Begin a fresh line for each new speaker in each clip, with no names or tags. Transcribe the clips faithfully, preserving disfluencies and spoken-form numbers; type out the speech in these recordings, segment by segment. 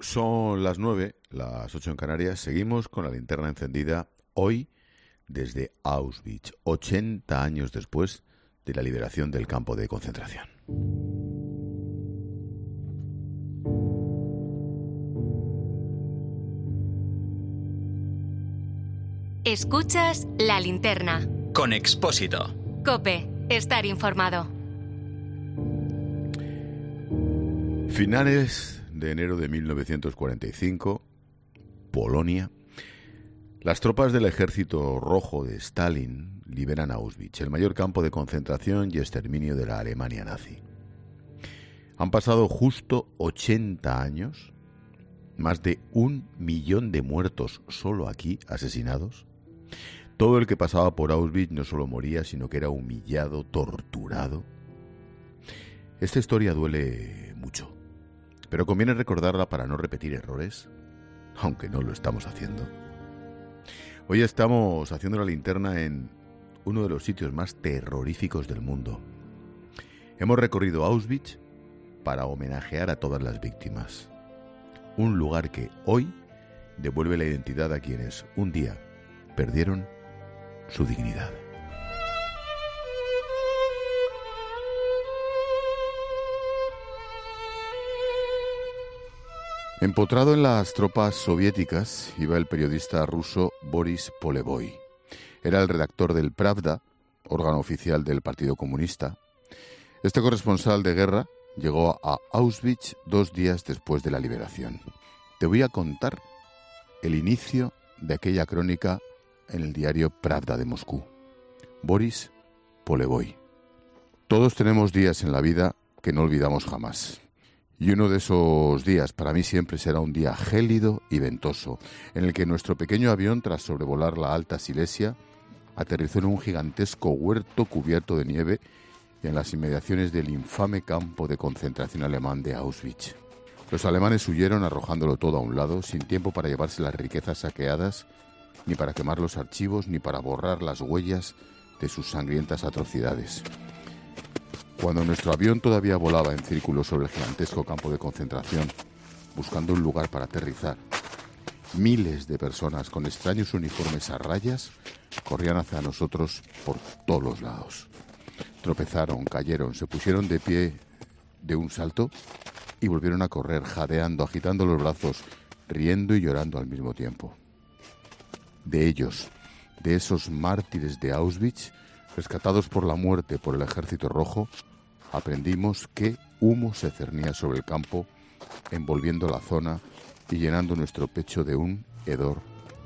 Son las nueve, las ocho en Canarias. Seguimos con la linterna encendida hoy desde Auschwitz, ochenta años después de la liberación del campo de concentración.
Escuchas La Linterna.
Con Expósito.
COPE. Estar informado.
Finales de enero de mil novecientos cuarenta y cinco, Polonia. Las tropas del Ejército Rojo de Stalin liberan Auschwitz, el mayor campo de concentración y exterminio de la Alemania nazi. Han pasado justo ochenta años, más de un millón de muertos solo aquí, asesinados. Todo el que pasaba por Auschwitz no solo moría, sino que era humillado, torturado. Esta historia duele mucho, pero conviene recordarla para no repetir errores, aunque no lo estamos haciendo. Hoy estamos haciendo la linterna en uno de los sitios más terroríficos del mundo. Hemos recorrido Auschwitz para homenajear a todas las víctimas. Un lugar que hoy devuelve la identidad a quienes un día perdieron su dignidad. Empotrado en las tropas soviéticas iba el periodista ruso Boris Polevoy. Era el redactor del Pravda, órgano oficial del Partido Comunista. Este corresponsal de guerra llegó a Auschwitz dos días después de la liberación. Te voy a contar el inicio de aquella crónica en el diario Pravda de Moscú. Boris Polevoy. Todos tenemos días en la vida que no olvidamos jamás. Y uno de esos días para mí siempre será un día gélido y ventoso, en el que nuestro pequeño avión, tras sobrevolar la Alta Silesia, aterrizó en un gigantesco huerto cubierto de nieve y en las inmediaciones del infame campo de concentración alemán de Auschwitz. Los alemanes huyeron arrojándolo todo a un lado, sin tiempo para llevarse las riquezas saqueadas, ni para quemar los archivos, ni para borrar las huellas de sus sangrientas atrocidades. Cuando nuestro avión todavía volaba en círculo sobre el gigantesco campo de concentración, buscando un lugar para aterrizar, miles de personas con extraños uniformes a rayas corrían hacia nosotros por todos los lados. Tropezaron, cayeron, se pusieron de pie de un salto y volvieron a correr, jadeando, agitando los brazos, riendo y llorando al mismo tiempo. De ellos, de esos mártires de Auschwitz, rescatados por la muerte por el Ejército Rojo, aprendimos qué humo se cernía sobre el campo, envolviendo la zona y llenando nuestro pecho de un hedor.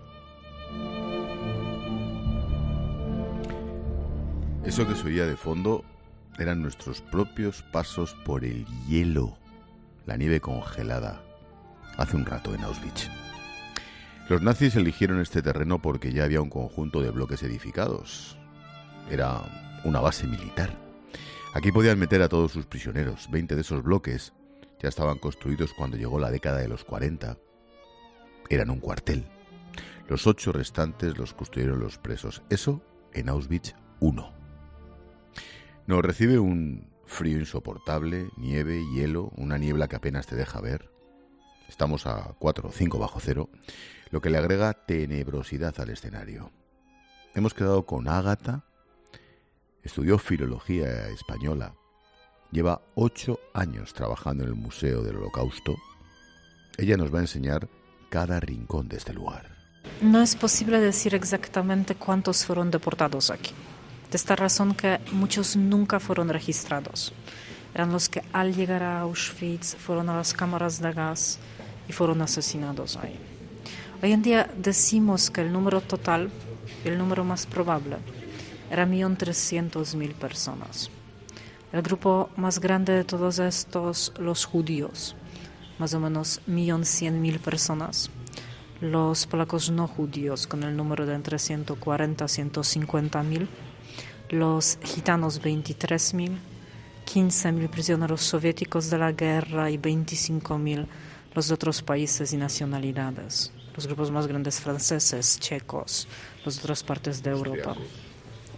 Eso que se oía de fondo eran nuestros propios pasos por el hielo, la nieve congelada, hace un rato en Auschwitz. Los nazis eligieron este terreno porque ya había un conjunto de bloques edificados. Era una base militar. Aquí podían meter a todos sus prisioneros. Veinte de esos bloques ya estaban construidos cuando llegó la década de los cuarenta. Eran un cuartel. Los ocho restantes los construyeron los presos. Eso en Auschwitz uno. Nos recibe un frío insoportable, nieve, hielo, una niebla que apenas te deja ver. Estamos a cuatro o cinco bajo cero, lo que le agrega tenebrosidad al escenario. Hemos quedado con Ágata. Estudió filología española. Lleva ocho años trabajando en el Museo del Holocausto. Ella nos va a enseñar cada rincón de este lugar.
No es posible decir exactamente cuántos fueron deportados aquí. De esta razón que muchos nunca fueron registrados. Eran los que al llegar a Auschwitz fueron a las cámaras de gas y fueron asesinados ahí. Hoy en día decimos que el número total, el número más probable, era un millón trescientos mil personas. El grupo más grande de todos estos, los judíos, más o menos un millón cien mil personas. Los polacos no judíos, con el número de entre ciento cuarenta y ciento cincuenta mil. Los gitanos, veintitrés mil. quince mil prisioneros soviéticos de la guerra y veinticinco mil los de otros países y nacionalidades. Los grupos más grandes franceses, checos, los de otras partes de Europa.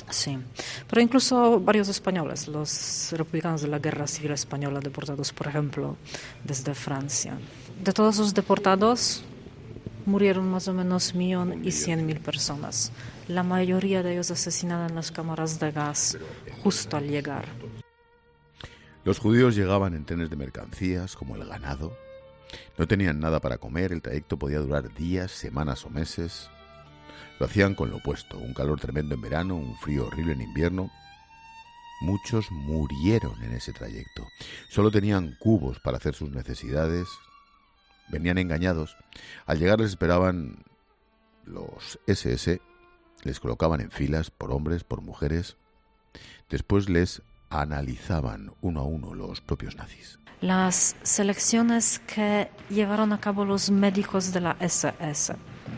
Sí, pero incluso varios españoles, los republicanos de la Guerra Civil Española, deportados, por ejemplo, desde Francia. De todos los deportados, murieron más o menos un millón y cien mil personas. La mayoría de ellos asesinadas en las cámaras de gas justo al llegar.
Los judíos llegaban en trenes de mercancías, como el ganado. No tenían nada para comer, el trayecto podía durar días, semanas o meses. Lo hacían con lo opuesto, un calor tremendo en verano, un frío horrible en invierno. Muchos murieron en ese trayecto. Solo tenían cubos para hacer sus necesidades. Venían engañados. Al llegar les esperaban los ese ese, les colocaban en filas por hombres, por mujeres. Después les analizaban uno a uno los propios nazis.
Las selecciones que llevaron a cabo los médicos de la ese ese.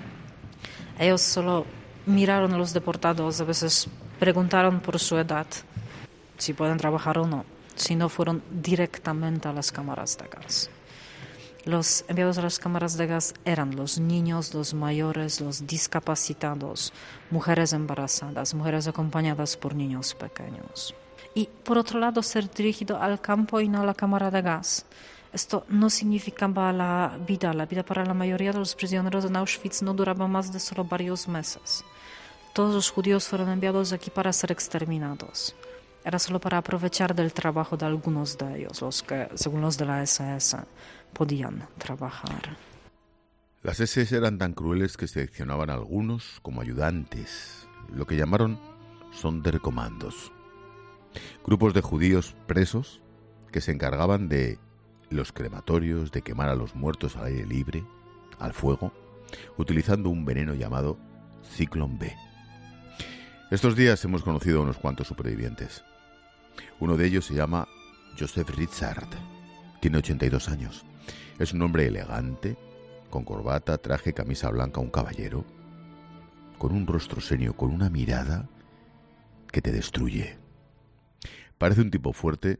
Ellos solo miraron a los deportados, a veces preguntaron por su edad, si pueden trabajar o no, si no fueron directamente a las cámaras de gas. Los enviados a las cámaras de gas eran los niños, los mayores, los discapacitados, mujeres embarazadas, mujeres acompañadas por niños pequeños. Y por otro lado, ser dirigido al campo y no a la cámara de gas. Esto no significaba la vida. La vida para la mayoría de los prisioneros en Auschwitz no duraba más de solo varios meses. Todos los judíos fueron enviados aquí para ser exterminados. Era solo para aprovechar del trabajo de algunos de ellos, los que, según los de la ese ese, podían trabajar.
Las ese ese eran tan crueles que seleccionaban a algunos como ayudantes, lo que llamaron Sonderkommandos. Grupos de judíos presos que se encargaban de los crematorios, de quemar a los muertos al aire libre, al fuego, utilizando un veneno llamado Zyklon B. Estos días hemos conocido a unos cuantos supervivientes. Uno de ellos se llama Joseph Ritzard. Tiene ochenta y dos años. Es un hombre elegante, con corbata, traje, camisa blanca, un caballero, con un rostro serio, con una mirada que te destruye. Parece un tipo fuerte,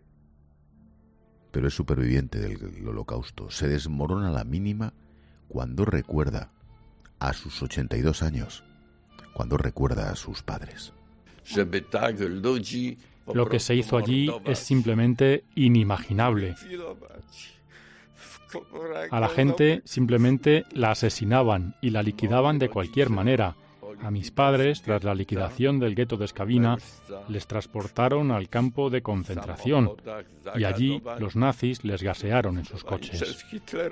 pero es superviviente del Holocausto. Se desmorona a la mínima cuando recuerda a sus ochenta y dos años, cuando recuerda a sus padres.
Lo que se hizo allí es simplemente inimaginable. A la gente simplemente la asesinaban y la liquidaban de cualquier manera. A mis padres, tras la liquidación del gueto de Skawina, les transportaron al campo de concentración y allí los nazis les gasearon en sus coches.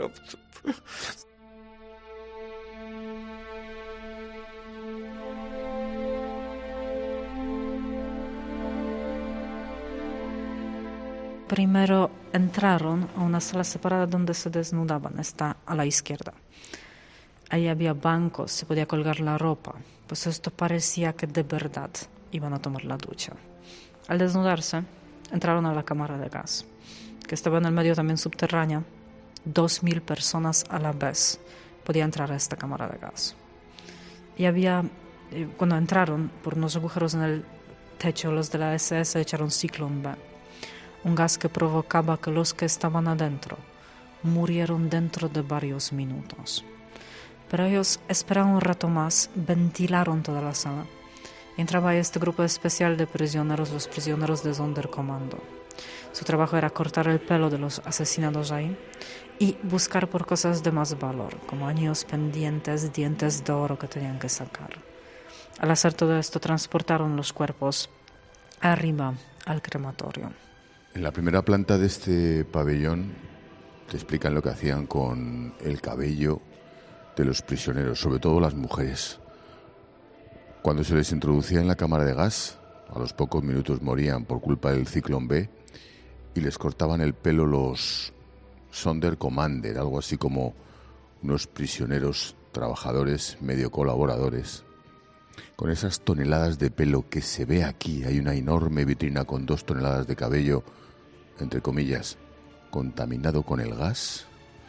Primero entraron a una sala separada donde se desnudaban, está a la izquierda. Ahí había bancos, se podía colgar la ropa, pues esto parecía que de verdad iban a tomar la ducha. Al desnudarse, entraron a la cámara de gas, que estaba en el medio también subterránea. Dos mil personas a la vez podían entrar a esta cámara de gas. Y había, cuando entraron por unos agujeros en el techo, los de la ese ese echaron Zyklon B, un gas que provocaba que los que estaban adentro murieron dentro de varios minutos. Pero ellos esperaron un rato más, ventilaron toda la sala. Entraba este grupo especial de prisioneros, los prisioneros de Sonderkommando. Su trabajo era cortar el pelo de los asesinados ahí y buscar por cosas de más valor, como anillos, pendientes, dientes de oro que tenían que sacar. Al hacer todo esto, transportaron los cuerpos arriba al crematorio.
En la primera planta de este pabellón te explican lo que hacían con el cabello de los prisioneros, sobre todo las mujeres. Cuando se les introducía en la cámara de gas, a los pocos minutos morían por culpa del Zyklon B y les cortaban el pelo los Sonderkommander, algo así como unos prisioneros trabajadores medio colaboradores. Con esas toneladas de pelo que se ve aquí, hay una enorme vitrina con dos toneladas de cabello, entre comillas, contaminado con el gas.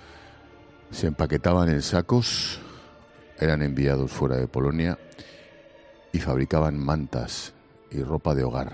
Se empaquetaban en sacos, eran enviados fuera de Polonia y fabricaban mantas y ropa de hogar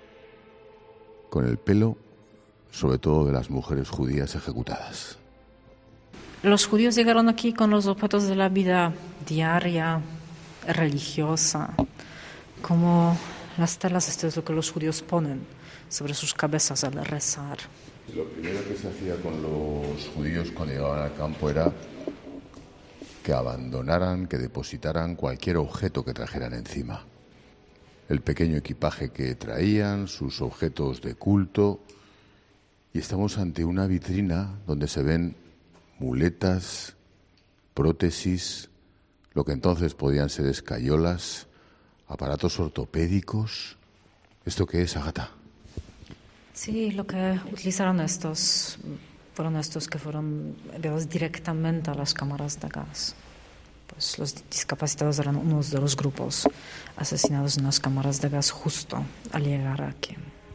con el pelo, sobre todo de las mujeres judías ejecutadas.
Los judíos llegaron aquí con los objetos de la vida diaria, religiosa, como Las telas, esto es lo que los judíos ponen sobre sus cabezas al rezar.
Lo primero que se hacía con los judíos cuando llegaban al campo era que abandonaran, que depositaran cualquier objeto que trajeran encima. El pequeño equipaje que traían, sus objetos de culto. Y estamos ante una vitrina donde se ven muletas, prótesis, lo que entonces podían ser escayolas, aparatos ortopédicos. ¿Esto qué es, Agata?
Sí, lo que utilizaron estos fueron estos que fueron enviados directamente a las cámaras de gas. Pues los discapacitados eran unos de los grupos asesinados en las cámaras de gas justo al llegar aquí.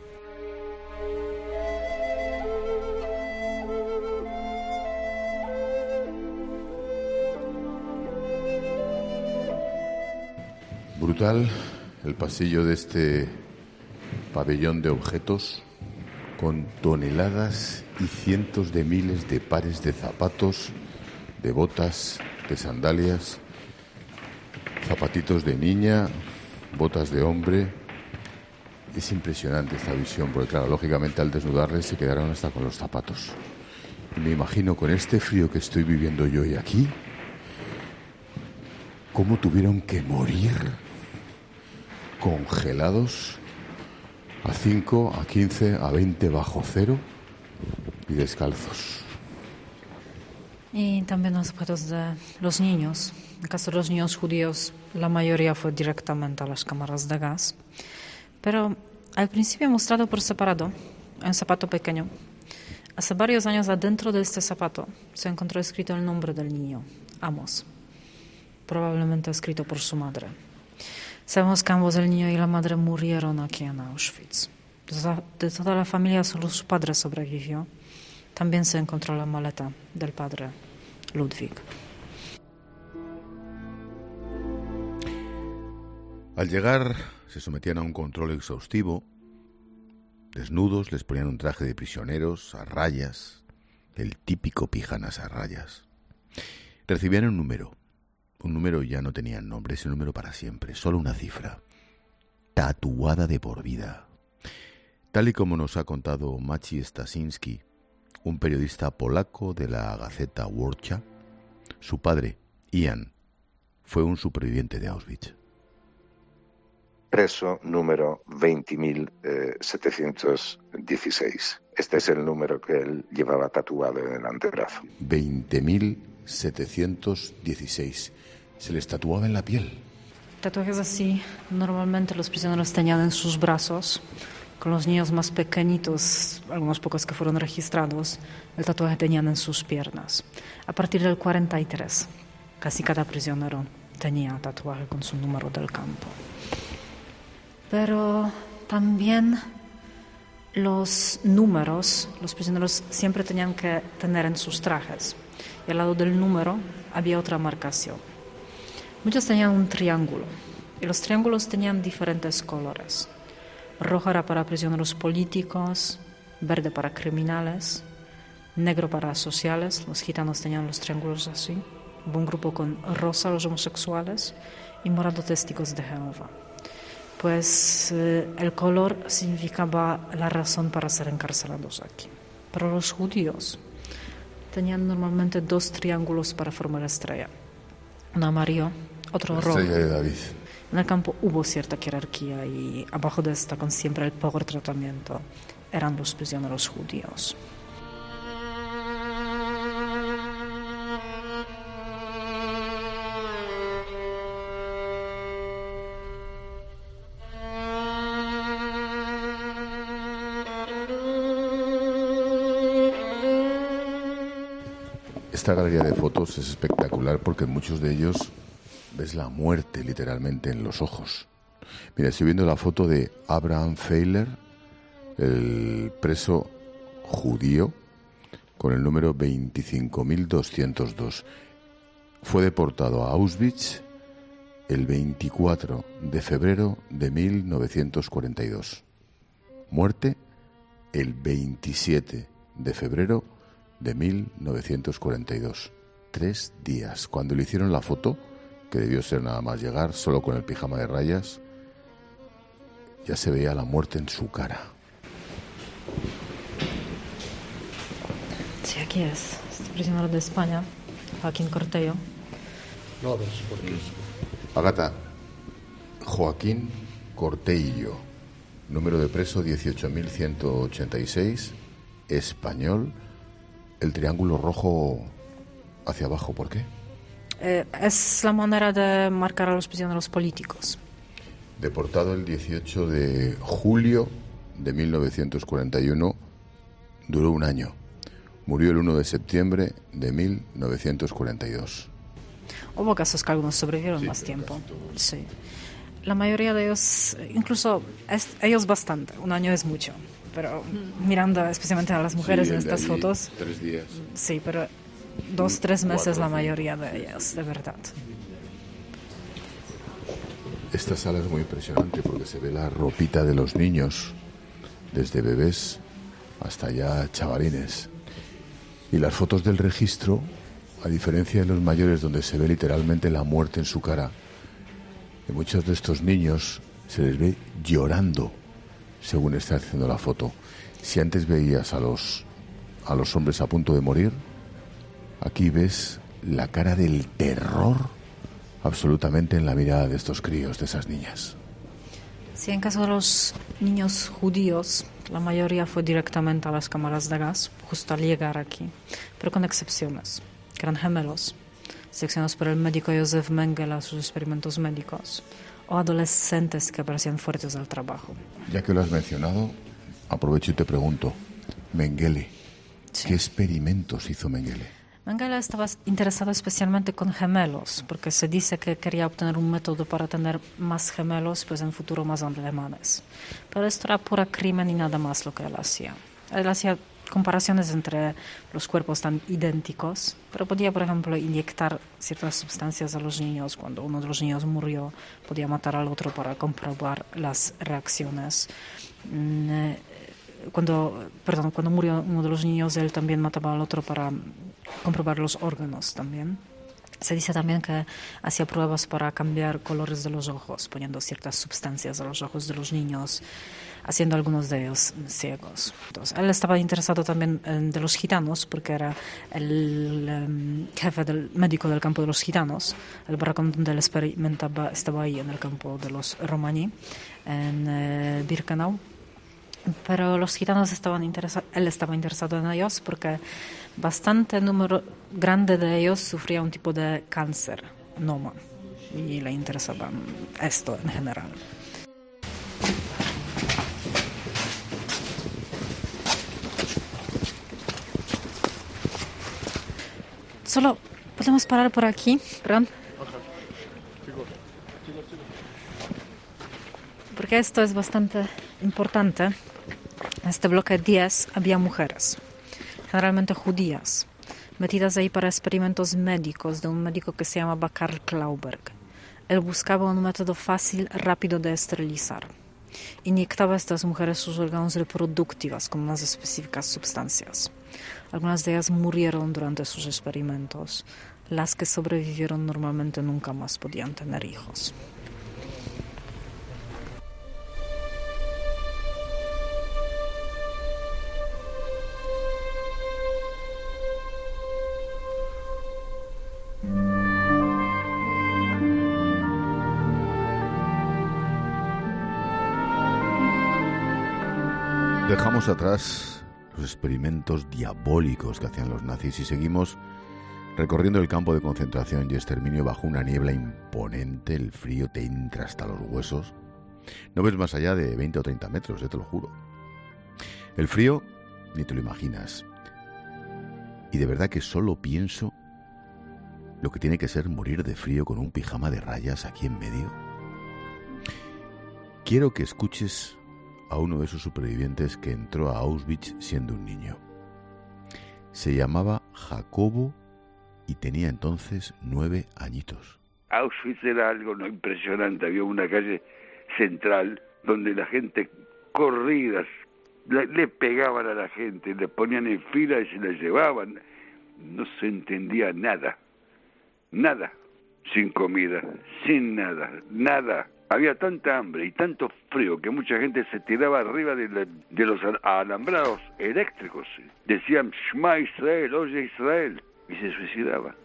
Brutal el pasillo de este pabellón de objetos con toneladas y cientos de miles de pares de zapatos, de botas, de sandalias, zapatitos de niña, botas de hombre. Es impresionante esta visión, porque claro, lógicamente al desnudarles se quedaron hasta con los zapatos. Y me imagino con este frío que estoy viviendo yo hoy aquí, cómo tuvieron que morir congelados a cinco, a quince, a veinte bajo cero y descalzos.
Y también los objetos de los niños. En el caso de los niños judíos, la mayoría fue directamente a las cámaras de gas. Pero al principio mostrado por separado, un zapato pequeño. Hace varios años adentro de este zapato se encontró escrito el nombre del niño, Amos, probablemente escrito por su madre. Sabemos que ambos, el niño y la madre, murieron aquí en Auschwitz. De toda la familia solo su padre sobrevivió. También se encontró la maleta del padre, Ludwig.
Al llegar se sometían a un control exhaustivo. Desnudos, les ponían un traje de prisioneros a rayas, el típico pijanas a rayas. Recibían un número. Un número ya no tenía nombre, ese número para siempre, solo una cifra, tatuada de por vida. Tal y como nos ha contado Maciej Stasinski, un periodista polaco de la Gaceta Wyborcza, su padre, Ian, fue un superviviente de Auschwitz.
Preso número veinte mil setecientos dieciséis. Este es el número que él llevaba tatuado en el antebrazo.
veinte mil setecientos dieciséis. Se les tatuaba en la piel.
Tatuajes así normalmente los prisioneros tenían en sus brazos. Con los niños más pequeñitos, algunos pocos que fueron registrados, el tatuaje tenían en sus piernas. A partir del cuarenta y tres, casi cada prisionero tenía tatuaje con su número del campo. Pero también los números, los prisioneros siempre tenían que tener en sus trajes. Y al lado del número había otra marcación. Muchos tenían un triángulo, y los triángulos tenían diferentes colores. Rojo era para prisioneros políticos, verde para criminales, negro para sociales, los gitanos tenían los triángulos así, hubo un grupo con rosa, los homosexuales, y morado, testigos de Jehová. Pues eh, el color significaba la razón para ser encarcelados aquí. Pero los judíos tenían normalmente dos triángulos para formar estrella. Un amarillo, otro rojo.
Estrella de David.
En el campo hubo cierta jerarquía y abajo de esta, con siempre el peor tratamiento, eran los prisioneros judíos.
Esta galería de fotos es espectacular porque en muchos de ellos ves la muerte literalmente en los ojos. Mira, estoy viendo la foto de Abraham Feiler, el preso judío, con el número veinticinco mil doscientos dos. Fue deportado a Auschwitz el veinticuatro de febrero de mil novecientos cuarenta y dos. Muerte el veintisiete de febrero de mil novecientos cuarenta y dos. Tres días. Cuando le hicieron la foto, que debió ser nada más llegar, solo con el pijama de rayas, ya se veía la muerte en su cara.
Sí, aquí es. Este prisionero de España, Joaquín Cortello.
No, ves, porque es...
Agata, Joaquín Cortello, número de preso dieciocho mil ciento ochenta y seis, español, el triángulo rojo hacia abajo, ¿por qué?
Eh, es la manera de marcar a los prisioneros políticos.
Deportado el dieciocho de julio de mil novecientos cuarenta y uno, duró un año. Murió el uno de septiembre de mil novecientos cuarenta y dos.
Hubo casos que algunos sobrevivieron
Sí,
más
pero
tiempo.
casi todos.
Sí. La mayoría de ellos, incluso es- ellos bastante, un año es mucho. Pero mirando especialmente a las mujeres
Sí,
en
el de
estas
allí,
fotos,
Tres días.
sí, pero dos, tres meses
Cuatro,
la
cinco.
mayoría de ellas, de verdad.
Esta sala es muy impresionante porque se ve la ropita de los niños, desde bebés hasta ya chavalines. Y las fotos del registro, a diferencia de los mayores donde se ve literalmente la muerte en su cara, en muchos de estos niños se les ve llorando según está haciendo la foto. Si antes veías a los, a los hombres a punto de morir, aquí ves la cara del terror absolutamente en la mirada de estos críos, de esas niñas.
Sí, en caso de los niños judíos, la mayoría fue directamente a las cámaras de gas, justo al llegar aquí, pero con excepciones, que eran gemelos, seleccionados por el médico Josef Mengele a sus experimentos médicos, o adolescentes que parecían fuertes al trabajo.
Ya que lo has mencionado, aprovecho y te pregunto, Mengele,
Sí.
¿qué experimentos hizo Mengele?
Mengele estaba interesado especialmente con gemelos, porque se dice que quería obtener un método para tener más gemelos, pues en futuro más alemanes. Pero esto era pura crimen y nada más lo que él hacía. Él hacía comparaciones entre los cuerpos tan idénticos, pero podía, por ejemplo, inyectar ciertas sustancias a los niños. Cuando uno de los niños murió, podía matar al otro para comprobar las reacciones. Cuando, perdón, cuando murió uno de los niños, él también mataba al otro para comprobar los órganos también. Se dice también que hacía pruebas para cambiar colores de los ojos, poniendo ciertas sustancias a los ojos de los niños, haciendo algunos de ellos ciegos. Entonces, él estaba interesado también en de los gitanos, porque era el um, jefe del médico del campo de los gitanos. El barracón donde él experimentaba estaba ahí en el campo de los Romani, en uh, Birkenau. Pero los gitanos estaban interesados, él estaba interesado en ellos porque bastante número grande de ellos sufría un tipo de cáncer, noma, y le interesaba esto en general. Solo podemos parar por aquí, perdón. Porque esto es bastante importante. En este bloque diez había mujeres, generalmente judías, metidas ahí para experimentos médicos de un médico que se llamaba Karl Klauberg. Él buscaba un método fácil, rápido de esterilizar. Inyectaba a estas mujeres sus órganos reproductivos con unas específicas sustancias. Algunas de ellas murieron durante sus experimentos. Las que sobrevivieron normalmente nunca más podían tener hijos.
Dejamos atrás los experimentos diabólicos que hacían los nazis y seguimos recorriendo el campo de concentración y exterminio bajo una niebla imponente. El frío te entra hasta los huesos. No ves más allá de veinte o treinta metros, ya te lo juro. El frío ni te lo imaginas. Y de verdad que solo pienso lo que tiene que ser morir de frío con un pijama de rayas aquí en medio. Quiero que escuches a uno de esos supervivientes que entró a Auschwitz siendo un niño. Se llamaba Jacobo y tenía entonces nueve añitos.
Auschwitz era algo no impresionante. Había una calle central donde la gente corridas le, le pegaban a la gente, le ponían en fila y se la llevaban. No se entendía nada, nada, sin comida, sin nada, nada, Había tanta hambre y tanto frío que mucha gente se tiraba arriba de, la, de los alambrados eléctricos. Decían, Shema Israel, oye Israel, y se suicidaban.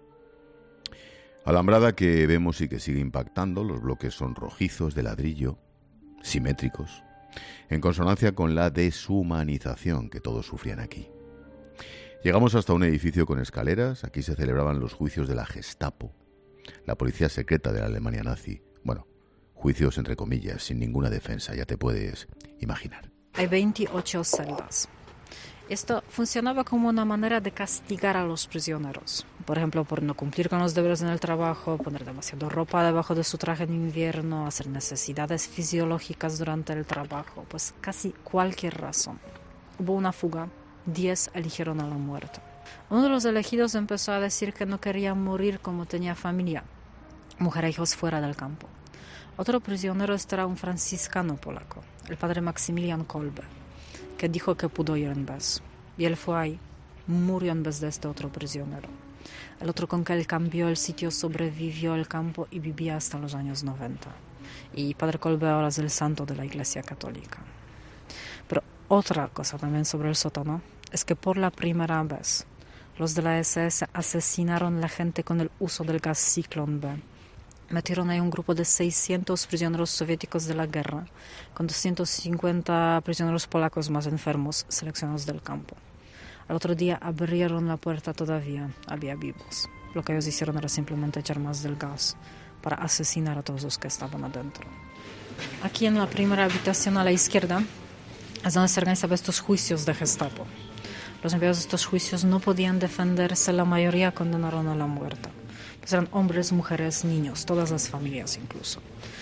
Alambrada que vemos y que sigue impactando. Los bloques son rojizos, de ladrillo, simétricos, en consonancia con la deshumanización que todos sufrían aquí. Llegamos hasta un edificio con escaleras. Aquí se celebraban los juicios de la Gestapo, la policía secreta de la Alemania nazi. Bueno, juicios entre comillas, sin ninguna defensa, ya te puedes imaginar.
Hay veintiocho celdas. Esto funcionaba como una manera de castigar a los prisioneros. Por ejemplo, por no cumplir con los deberes en el trabajo, poner demasiado ropa debajo de su traje en invierno, hacer necesidades fisiológicas durante el trabajo, pues casi cualquier razón. Hubo una fuga, diez eligieron a la muerte. Uno de los elegidos empezó a decir que no quería morir como tenía familia, mujer e hijos fuera del campo. Otro prisionero era un franciscano polaco, el padre Maximilian Kolbe, que dijo que pudo ir en vez. Y él fue ahí, murió en vez de este otro prisionero. El otro con que él cambió el sitio sobrevivió al campo y vivía hasta los años noventa. Y padre Kolbe ahora es el santo de la Iglesia Católica. Pero otra cosa también sobre el sótano es que por la primera vez los de la ese ese asesinaron a la gente con el uso del gas Zyklon B. Metieron ahí un grupo de seiscientos prisioneros soviéticos de la guerra, con doscientos cincuenta prisioneros polacos más enfermos seleccionados del campo. Al otro día abrieron la puerta todavía, había vivos. Lo que ellos hicieron era simplemente echar más del gas para asesinar a todos los que estaban adentro. Aquí en la primera habitación a la izquierda es donde se organizaban estos juicios de Gestapo. Los enviados de estos juicios no podían defenderse, la mayoría condenaron a la muerte. Pues eran hombres, mujeres, niños, todas las familias incluso.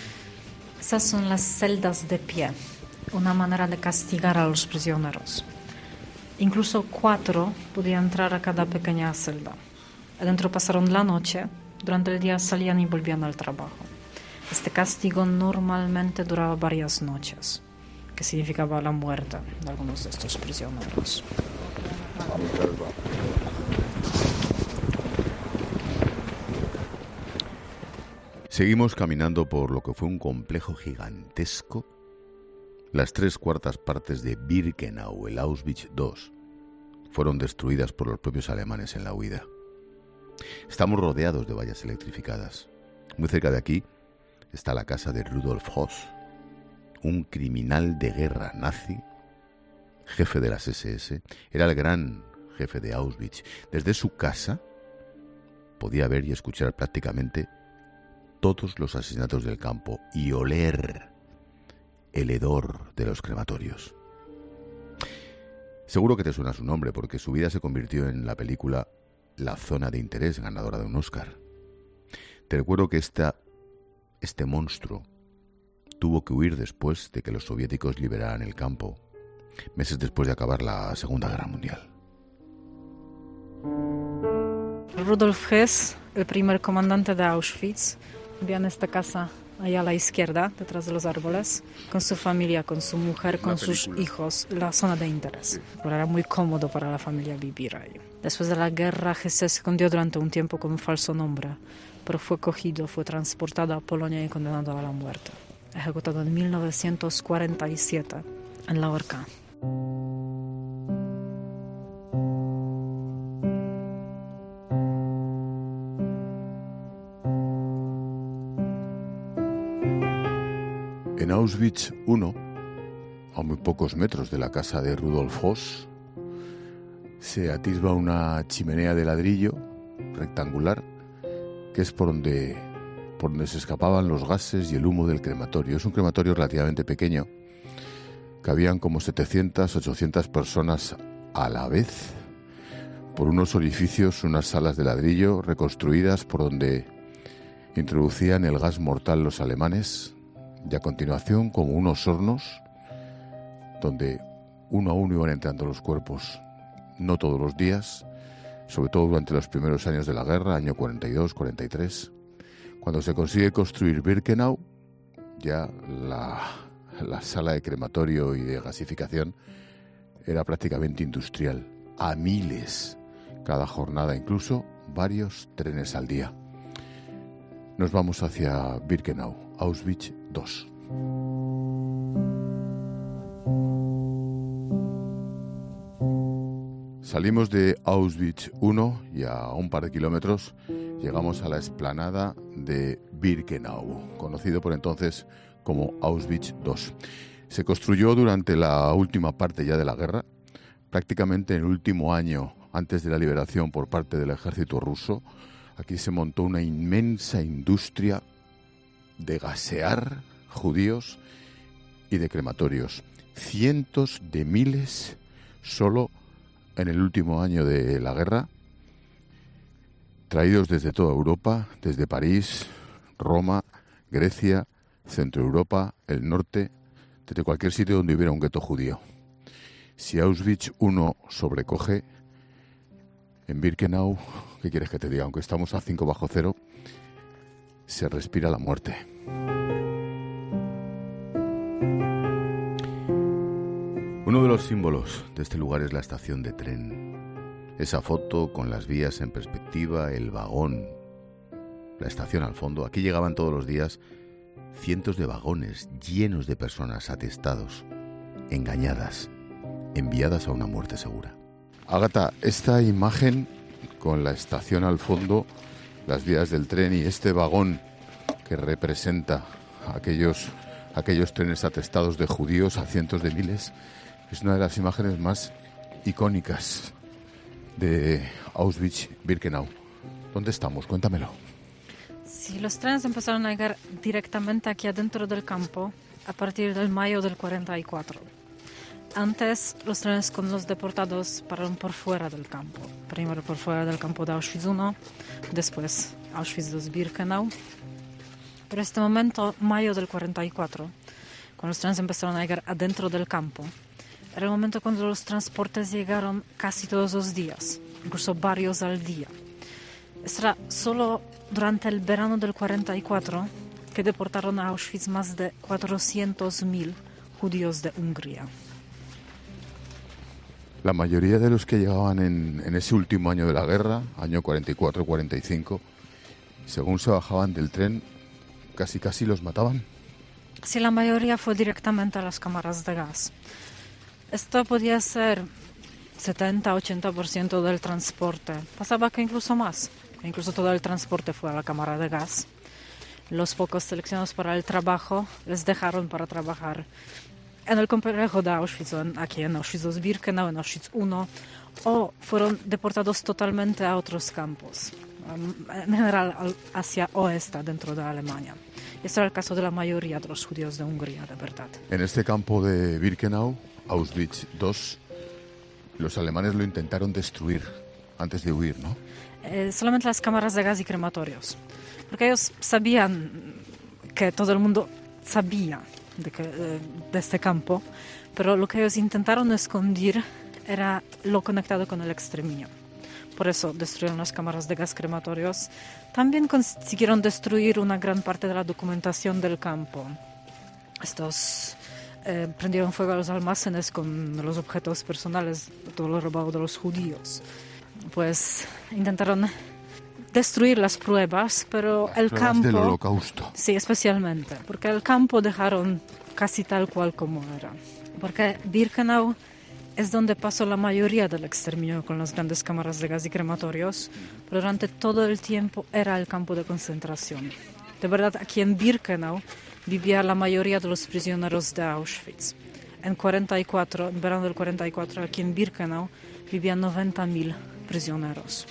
Esas son las celdas de pie, una manera de castigar a los prisioneros. Incluso cuatro podían entrar a cada pequeña celda. Adentro pasaron la noche, durante el día salían y volvían al trabajo. Este castigo normalmente duraba varias noches, que significaba la muerte de algunos de estos prisioneros.
Seguimos caminando por lo que fue un complejo gigantesco. Las tres cuartas partes de Birkenau, el Auschwitz dos, fueron destruidas por los propios alemanes en la huida. Estamos rodeados de vallas electrificadas. Muy cerca de aquí está la casa de Rudolf Höss, un criminal de guerra nazi, jefe de las ese ese, era el gran jefe de Auschwitz. Desde su casa podía ver y escuchar prácticamente todos los asesinatos del campo y oler el hedor de los crematorios. Seguro que te suena su nombre porque su vida se convirtió en la película La zona de interés, ganadora de un Oscar. Te recuerdo que esta, este monstruo tuvo que huir después de que los soviéticos liberaran el campo, meses después de acabar la Segunda Guerra Mundial.
Rudolf Höss, el primer comandante de Auschwitz, vivía en esta casa allá a la izquierda, detrás de los árboles, con su familia, con su mujer, con sus hijos, la zona de interés. Pero era muy cómodo para la familia vivir ahí. Después de la guerra, Höss se escondió durante un tiempo con un falso nombre, pero fue cogido, fue transportado a Polonia y condenado a la muerte. Ejecutado en mil novecientos cuarenta y siete en la horca.
En Auschwitz uno, a muy pocos metros de la casa de Rudolf Höss, se atisba una chimenea de ladrillo rectangular que es por donde, por donde se escapaban los gases y el humo del crematorio. Es un crematorio relativamente pequeño, cabían como setecientas, ochocientas personas a la vez, por unos orificios, unas salas de ladrillo reconstruidas por donde introducían el gas mortal los alemanes, y a continuación como unos hornos donde uno a uno iban entrando los cuerpos, no todos los días, sobre todo durante los primeros años de la guerra, año cuarenta y dos, cuarenta y tres. Cuando se consigue construir Birkenau, ya la, la sala de crematorio y de gasificación era prácticamente industrial, a miles cada jornada, incluso varios trenes al día. Nos vamos hacia Birkenau. Auschwitz dos. Salimos de Auschwitz uno y a un par de kilómetros llegamos a la explanada de Birkenau, conocido por entonces como Auschwitz dos. Se construyó durante la última parte ya de la guerra, prácticamente en el último año antes de la liberación por parte del ejército ruso. Aquí se montó una inmensa industria de gasear judíos y de crematorios. Cientos de miles solo en el último año de la guerra, traídos desde toda Europa, desde París, Roma, Grecia, Centro Europa, el norte, desde cualquier sitio donde hubiera un gueto judío. Si Auschwitz uno sobrecoge, en Birkenau, ¿qué quieres que te diga? Aunque estamos a cinco bajo cero, se respira la muerte. Uno de los símbolos de este lugar es la estación de tren. Esa foto con las vías en perspectiva, el vagón, la estación al fondo. Aquí llegaban todos los días cientos de vagones llenos de personas atestados, engañadas, enviadas a una muerte segura. Ágata, esta imagen con la estación al fondo, las vías del tren y este vagón que representa aquellos, aquellos trenes atestados de judíos a cientos de miles, es una de las imágenes más icónicas de Auschwitz-Birkenau. ¿Dónde estamos? Cuéntamelo.
Sí, los trenes empezaron a llegar directamente aquí adentro del campo a partir del mayo del cuarenta y cuatro. Antes, los trenes con los deportados pararon por fuera del campo. Primero por fuera del campo de Auschwitz uno, después Auschwitz dos Birkenau. Pero este momento, mayo del cuarenta y cuatro, cuando los trenes empezaron a llegar adentro del campo, era el momento cuando los transportes llegaron casi todos los días, incluso varios al día. Era solo durante el verano del cuarenta y cuatro que deportaron a Auschwitz más de cuatrocientos mil judíos de Hungría.
La mayoría de los que llegaban en, en ese último año de la guerra, año cuarenta y cuatro cuarenta y cinco, según se bajaban del tren, casi casi los mataban.
Sí, la mayoría fue directamente a las cámaras de gas. Esto podía ser setenta a ochenta por ciento del transporte. Pasaba que incluso más, que incluso todo el transporte fue a la cámara de gas. Los pocos seleccionados para el trabajo les dejaron para trabajar en el complejo de Auschwitz, aquí en Auschwitz dos Birkenau, en Auschwitz uno, o fueron deportados totalmente a otros campos, en general hacia oeste, dentro de Alemania. Este era el caso de la mayoría de los judíos de Hungría, de verdad.
En este campo de Birkenau, Auschwitz dos, los alemanes lo intentaron destruir antes de huir, ¿no?
Eh, solamente las cámaras de gas y crematorios, porque ellos sabían que todo el mundo sabía de, que, de este campo, pero lo que ellos intentaron esconder era lo conectado con el exterminio. Por eso destruyeron las cámaras de gas crematorios. También consiguieron destruir una gran parte de la documentación del campo. Estos eh, prendieron fuego a los almacenes con los objetos personales, todo lo robado de los judíos. Pues intentaron destruir las pruebas, pero
las
el
pruebas
campo...
del Holocausto.
Sí, especialmente, porque el campo dejaron casi tal cual como era. Porque Birkenau es donde pasó la mayoría del exterminio con las grandes cámaras de gas y crematorios, pero durante todo el tiempo era el campo de concentración. De verdad, aquí en Birkenau vivía la mayoría de los prisioneros de Auschwitz. En cuarenta y cuatro, en verano del cuarenta y cuatro, aquí en Birkenau vivían noventa mil prisioneros.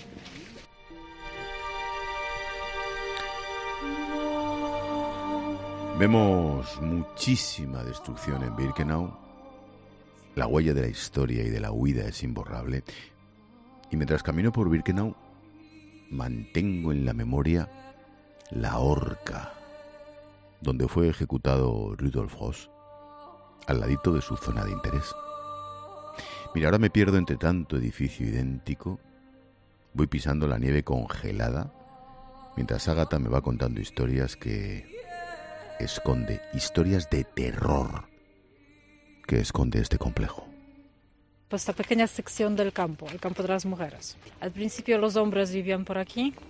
Vemos muchísima destrucción en Birkenau. La huella de la historia y de la huida es imborrable. Y mientras camino por Birkenau, mantengo en la memoria la horca donde fue ejecutado Rudolf Höss, al ladito de su zona de interés. Mira, ahora me pierdo entre tanto edificio idéntico. Voy pisando la nieve congelada, mientras Ágata me va contando historias que esconde, historias de terror que esconde este complejo.
Pues esta pequeña sección del campo, el campo de las mujeres. Al principio los hombres vivían por aquí,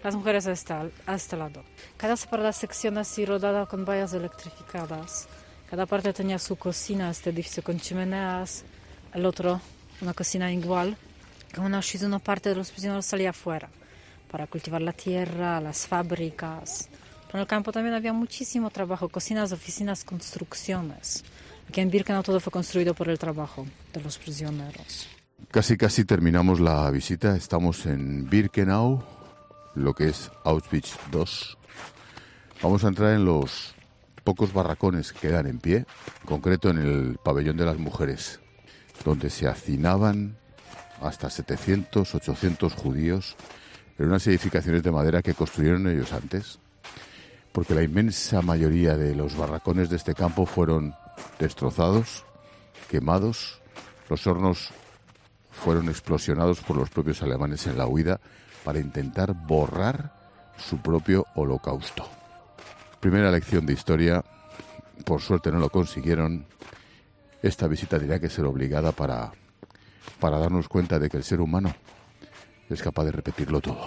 las mujeres a este, a este lado. Cada separada sección así rodada con vallas electrificadas. Cada parte tenía su cocina, este edificio con chimeneas, el otro una cocina igual. Como una, una parte de los prisioneros salía afuera para cultivar la tierra, las fábricas. Pero en el campo también había muchísimo trabajo, cocinas, oficinas, construcciones. Aquí en Birkenau todo fue construido por el trabajo de los prisioneros.
Casi, casi terminamos la visita. Estamos en Birkenau, lo que es Auschwitz dos. Vamos a entrar en los pocos barracones que quedan en pie, en concreto en el pabellón de las mujeres, donde se hacinaban hasta setecientos, ochocientos judíos en unas edificaciones de madera que construyeron ellos antes, porque la inmensa mayoría de los barracones de este campo fueron destrozados, quemados, los hornos fueron explosionados por los propios alemanes en la huida para intentar borrar su propio holocausto. Primera lección de historia, por suerte no lo consiguieron. Esta visita tendría que ser obligada para, para darnos cuenta de que el ser humano es capaz de repetirlo todo.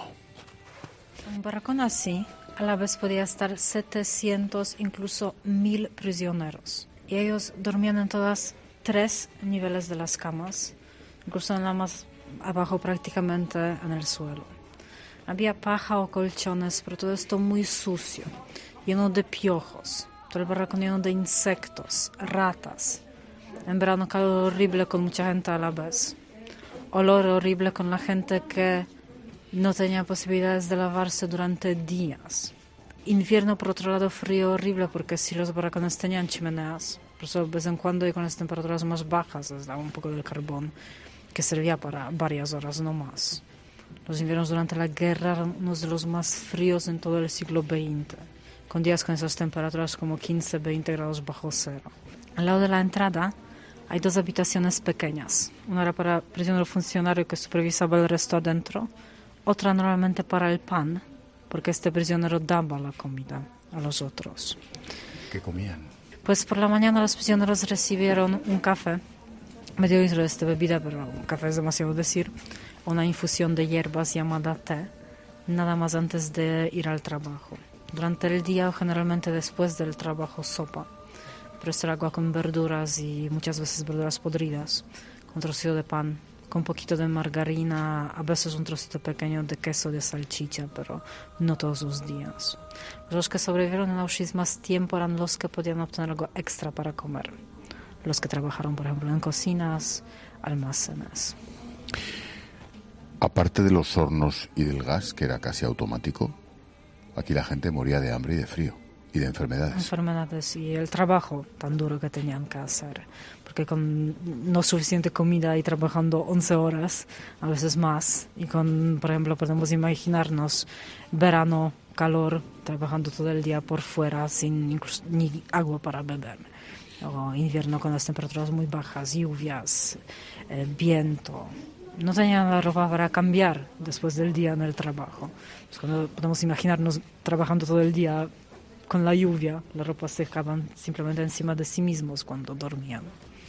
Un barracón así, a la vez podía estar setecientos, incluso mil prisioneros. Y ellos dormían en todas tres niveles de las camas, incluso en la más abajo prácticamente en el suelo. Había paja o colchones, pero todo esto muy sucio, lleno de piojos. Todo el barracón lleno de insectos, ratas. En verano calor horrible con mucha gente a la vez. Olor horrible con la gente que no tenía posibilidades de lavarse durante días. Invierno, por otro lado, frío horrible porque si los barracones tenían chimeneas, por eso de vez en cuando y con las temperaturas más bajas les daba un poco del carbón que servía para varias horas no más. Los inviernos durante la guerra eran unos de los más fríos en todo el siglo veinte, con días con esas temperaturas como quince a veinte grados bajo cero. Al lado de la entrada hay dos habitaciones pequeñas. Una era para el prisionero funcionario que supervisaba el resto adentro, otra normalmente para el pan, porque este prisionero daba la comida a los otros.
¿Qué comían?
Pues por la mañana los prisioneros recibieron un café, medio litro de esta bebida, pero un café es demasiado decir, una infusión de hierbas llamada té, nada más antes de ir al trabajo. Durante el día o generalmente después del trabajo sopa, pero esto era agua con verduras y muchas veces verduras podridas, con trocito de pan, con un poquito de margarina, a veces un trocito pequeño de queso de salchicha, pero no todos los días. Los que sobrevivieron en Auschwitz más tiempo eran los que podían obtener algo extra para comer. Los que trabajaron, por ejemplo, en cocinas, almacenes.
Aparte de los hornos y del gas, que era casi automático, aquí la gente moría de hambre y de frío y de enfermedades.
Enfermedades y el trabajo tan duro que tenían que hacer. Porque con no suficiente comida y trabajando once horas, a veces más, y con, por ejemplo, podemos imaginarnos verano, calor, trabajando todo el día por fuera sin incluso, ni agua para beber. O invierno con las temperaturas muy bajas, lluvias, eh, viento. No tenían la ropa para cambiar después del día en el trabajo. Pues cuando podemos imaginarnos trabajando todo el día con la lluvia, la ropa se dejaban simplemente encima de sí mismos cuando dormían.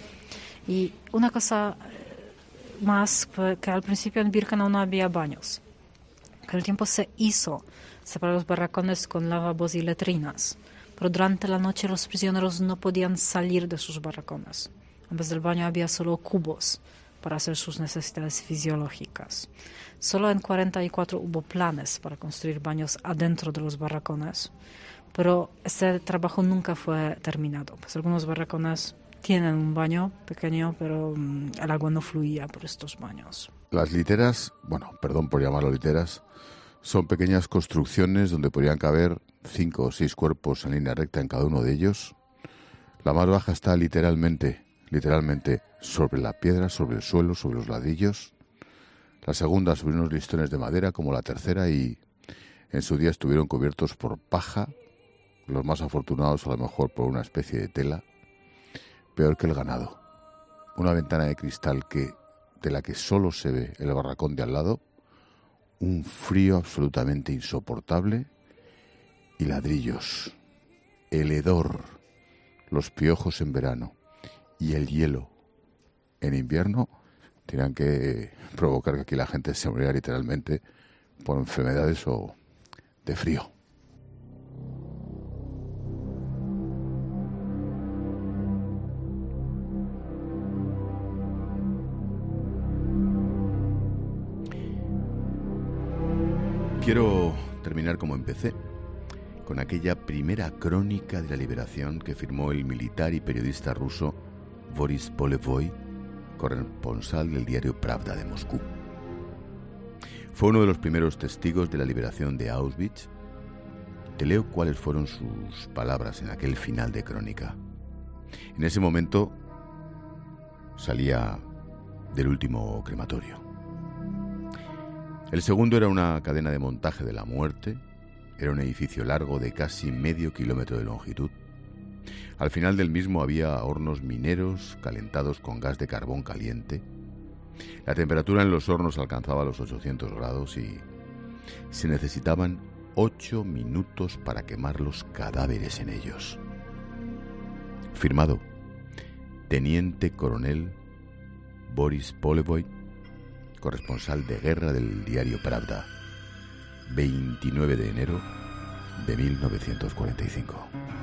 Y una cosa más, que al principio en Birkenau no había baños. Con el tiempo se hizo separar los barracones con lavabos y letrinas, pero durante la noche los prisioneros no podían salir de sus barracones. En vez del baño había solo cubos para hacer sus necesidades fisiológicas. Solo en cuarenta y cuatro hubo planes para construir baños adentro de los barracones, pero este trabajo nunca fue terminado. Pues algunos barracones tienen un baño pequeño, pero um, el agua no fluía por estos baños.
Las literas, bueno, perdón por llamarlo literas, son pequeñas construcciones donde podrían caber cinco o seis cuerpos en línea recta en cada uno de ellos. La más baja está literalmente, literalmente sobre la piedra, sobre el suelo, sobre los ladrillos. La segunda sobre unos listones de madera, como la tercera, y en su día estuvieron cubiertos por paja, los más afortunados a lo mejor por una especie de tela, peor que el ganado. Una ventana de cristal que de la que solo se ve el barracón de al lado, un frío absolutamente insoportable y ladrillos, el hedor, los piojos en verano y el hielo en invierno tenían que provocar que aquí la gente se muriera literalmente por enfermedades o, de frío. Quiero terminar como empecé, con aquella primera crónica de la liberación que firmó el militar y periodista ruso Boris Polevoy, corresponsal del diario Pravda de Moscú. Fue uno de los primeros testigos de la liberación de Auschwitz. Te leo cuáles fueron sus palabras en aquel final de crónica. En ese momento salía del último crematorio. El segundo era una cadena de montaje de la muerte. Era un edificio largo de casi medio kilómetro de longitud. Al final del mismo había hornos mineros calentados con gas de carbón caliente. La temperatura en los hornos alcanzaba los ochocientos grados y se necesitaban ocho minutos para quemar los cadáveres en ellos. Firmado, Teniente Coronel Boris Polevoy, corresponsal de guerra del diario Pravda, veintinueve de enero de mil novecientos cuarenta y cinco.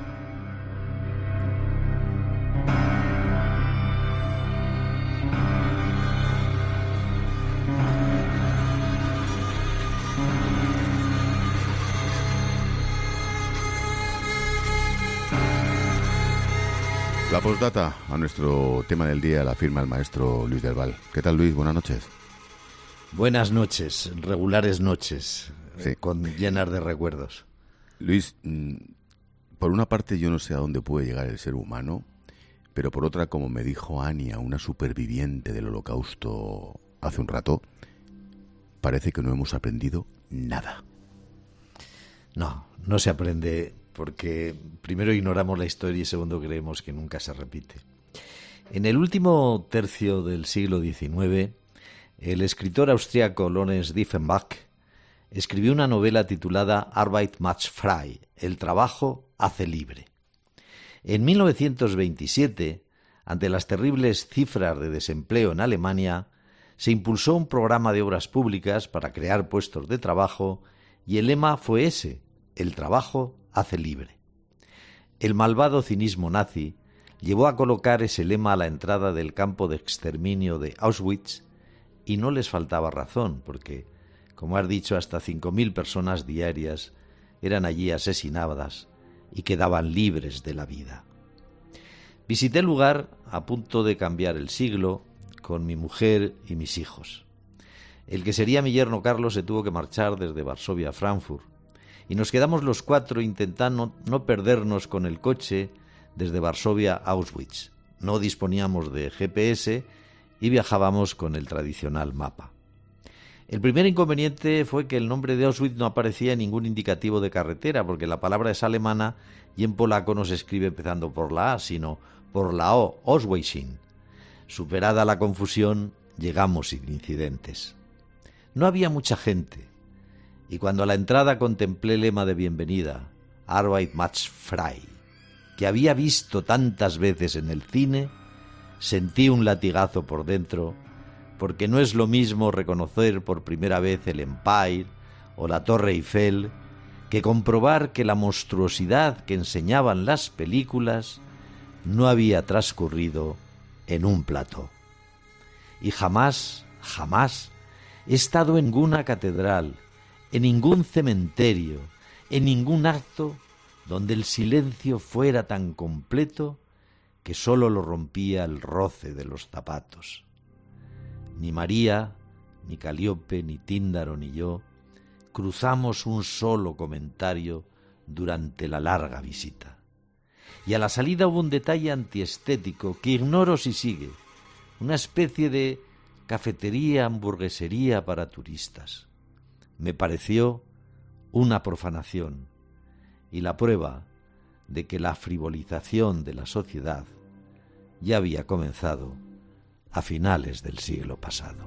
La postdata a nuestro tema del día la firma el maestro Luis del Val. ¿Qué tal, Luis? Buenas noches.
Buenas noches, regulares noches, sí. Con llenas de recuerdos.
Luis, por una parte yo no sé a dónde puede llegar el ser humano, pero por otra, como me dijo Ania, una superviviente del Holocausto hace un rato, parece que no hemos aprendido nada.
No, no se aprende porque primero ignoramos la historia y segundo creemos que nunca se repite. En el último tercio del siglo diecinueve, el escritor austriaco Lorenz Diefenbach escribió una novela titulada Arbeit macht frei, el trabajo hace libre. En mil novecientos veintisiete, ante las terribles cifras de desempleo en Alemania, se impulsó un programa de obras públicas para crear puestos de trabajo y el lema fue ese, el trabajo hace libre. El malvado cinismo nazi llevó a colocar ese lema a la entrada del campo de exterminio de Auschwitz. Y no les faltaba razón, porque, como has dicho, hasta cinco mil personas diarias eran allí asesinadas y quedaban libres de la vida. Visité el lugar a punto de cambiar el siglo con mi mujer y mis hijos. El que sería mi yerno Carlos se tuvo que marchar desde Varsovia a Frankfurt y nos quedamos los cuatro intentando no perdernos con el coche desde Varsovia a Auschwitz. No disponíamos de G P S y viajábamos con el tradicional mapa. El primer inconveniente fue que el nombre de Auschwitz no aparecía en ningún indicativo de carretera, porque la palabra es alemana y en polaco no se escribe empezando por la A, sino por la O, Ausweissin. Superada la confusión, llegamos sin incidentes. No había mucha gente, y cuando a la entrada contemplé el lema de bienvenida, Arbeit macht frei, que había visto tantas veces en el cine, sentí un latigazo por dentro, porque no es lo mismo reconocer por primera vez el Empire o la Torre Eiffel que comprobar que la monstruosidad que enseñaban las películas no había transcurrido en un plató. Y jamás, jamás he estado en ninguna catedral, en ningún cementerio, en ningún acto donde el silencio fuera tan completo que sólo lo rompía el roce de los zapatos. Ni María, ni Calíope, ni Tíndaro, ni yo cruzamos un solo comentario durante la larga visita. Y a la salida hubo un detalle antiestético que ignoro si sigue, una especie de cafetería, hamburguesería para turistas. Me pareció una profanación y la prueba de que la frivolización de la sociedad ya había comenzado a finales del siglo pasado.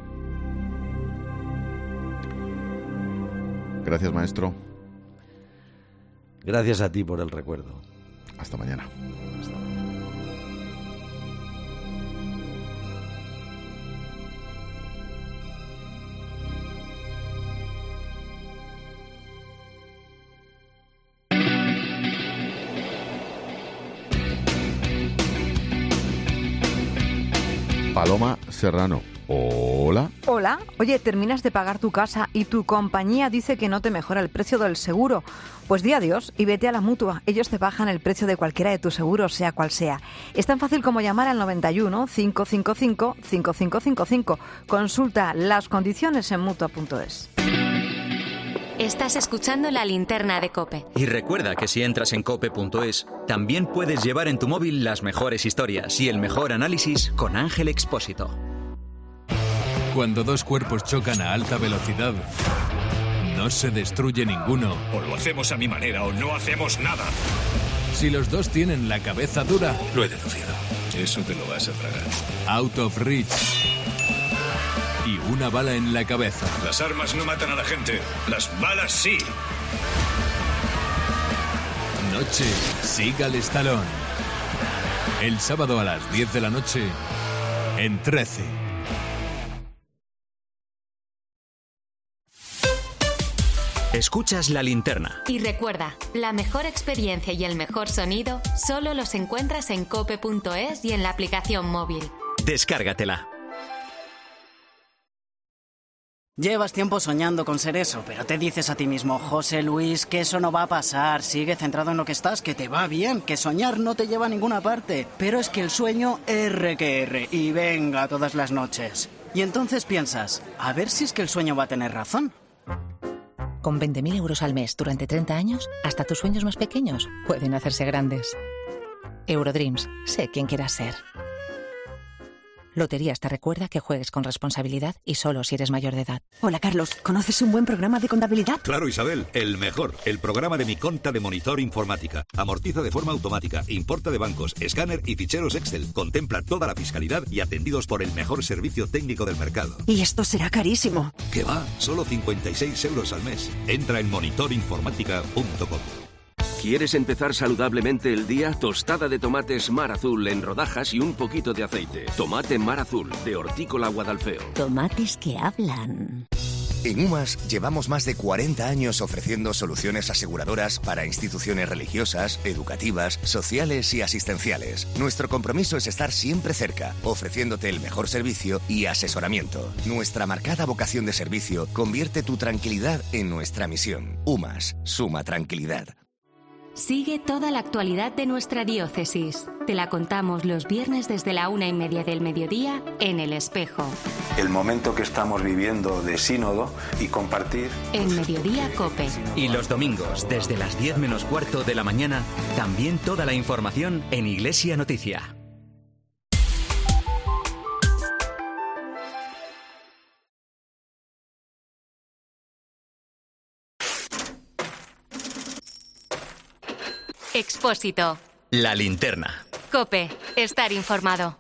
Gracias, maestro.
Gracias a ti por el recuerdo.
Hasta mañana.
Hasta mañana.
Paloma Serrano. Hola.
Hola. Oye, terminas de pagar tu casa y tu compañía dice que no te mejora el precio del seguro. Pues di adiós y vete a la Mutua. Ellos te bajan el precio de cualquiera de tus seguros, sea cual sea. Es tan fácil como llamar al noventa y uno, cinco cinco cinco, cinco cinco cinco cinco. Consulta las condiciones en mutua punto es.
Estás escuchando La Linterna de COPE.
Y recuerda que si entras en cope punto es, también puedes llevar en tu móvil las mejores historias y el mejor análisis con Ángel Expósito.
Cuando dos cuerpos chocan a alta velocidad, no se destruye ninguno.
O lo hacemos a mi manera o no hacemos nada.
Si los dos tienen la cabeza dura...
Lo he deducido. Eso te lo vas a tragar.
Out of reach. Y una bala en la cabeza.
Las armas no matan a la gente. Las balas sí.
Noche Seagal Stallone. El sábado a las diez de la noche en trece.
Escuchas La Linterna.
Y recuerda, la mejor experiencia y el mejor sonido solo los encuentras en cope punto es y en la aplicación móvil.
Descárgatela.
Llevas tiempo soñando con ser eso, pero te dices a ti mismo, José Luis, que eso no va a pasar, sigue centrado en lo que estás, que te va bien, que soñar no te lleva a ninguna parte. Pero es que el sueño R que R, y venga todas las noches. Y entonces piensas, a ver si es que el sueño va a tener razón.
Con veinte mil euros al mes durante treinta años, hasta tus sueños más pequeños pueden hacerse grandes. Eurodreams, sé quién quieras ser. Loterías te recuerda que juegues con responsabilidad y solo si eres mayor de edad.
Hola, Carlos. ¿Conoces un buen programa de contabilidad?
Claro, Isabel. El mejor. El programa de Mi Conta de Monitor Informática. Amortiza de forma automática, importa de bancos, escáner y ficheros Excel. Contempla toda la fiscalidad y atendidos por el mejor servicio técnico del mercado.
Y esto será carísimo.
¿Qué va? Solo cincuenta y seis euros al mes. Entra en monitor informática punto com.
¿Quieres empezar saludablemente el día? Tostada de tomates Mar Azul en rodajas y un poquito de aceite. Tomate Mar Azul, de Hortícola Guadalfeo.
Tomates que hablan.
En UMAS llevamos más de cuarenta años ofreciendo soluciones aseguradoras para instituciones religiosas, educativas, sociales y asistenciales. Nuestro compromiso es estar siempre cerca, ofreciéndote el mejor servicio y asesoramiento. Nuestra marcada vocación de servicio convierte tu tranquilidad en nuestra misión. UMAS, suma tranquilidad.
Sigue toda la actualidad de nuestra diócesis. Te la contamos los viernes desde la una y media del mediodía en El Espejo.
El momento que estamos viviendo de sínodo y compartir.
En Mediodía COPE.
Y los domingos, desde las diez menos cuarto de la mañana, también toda la información en Iglesia Noticia.
Expósito.
La Linterna.
COPE. Estar informado.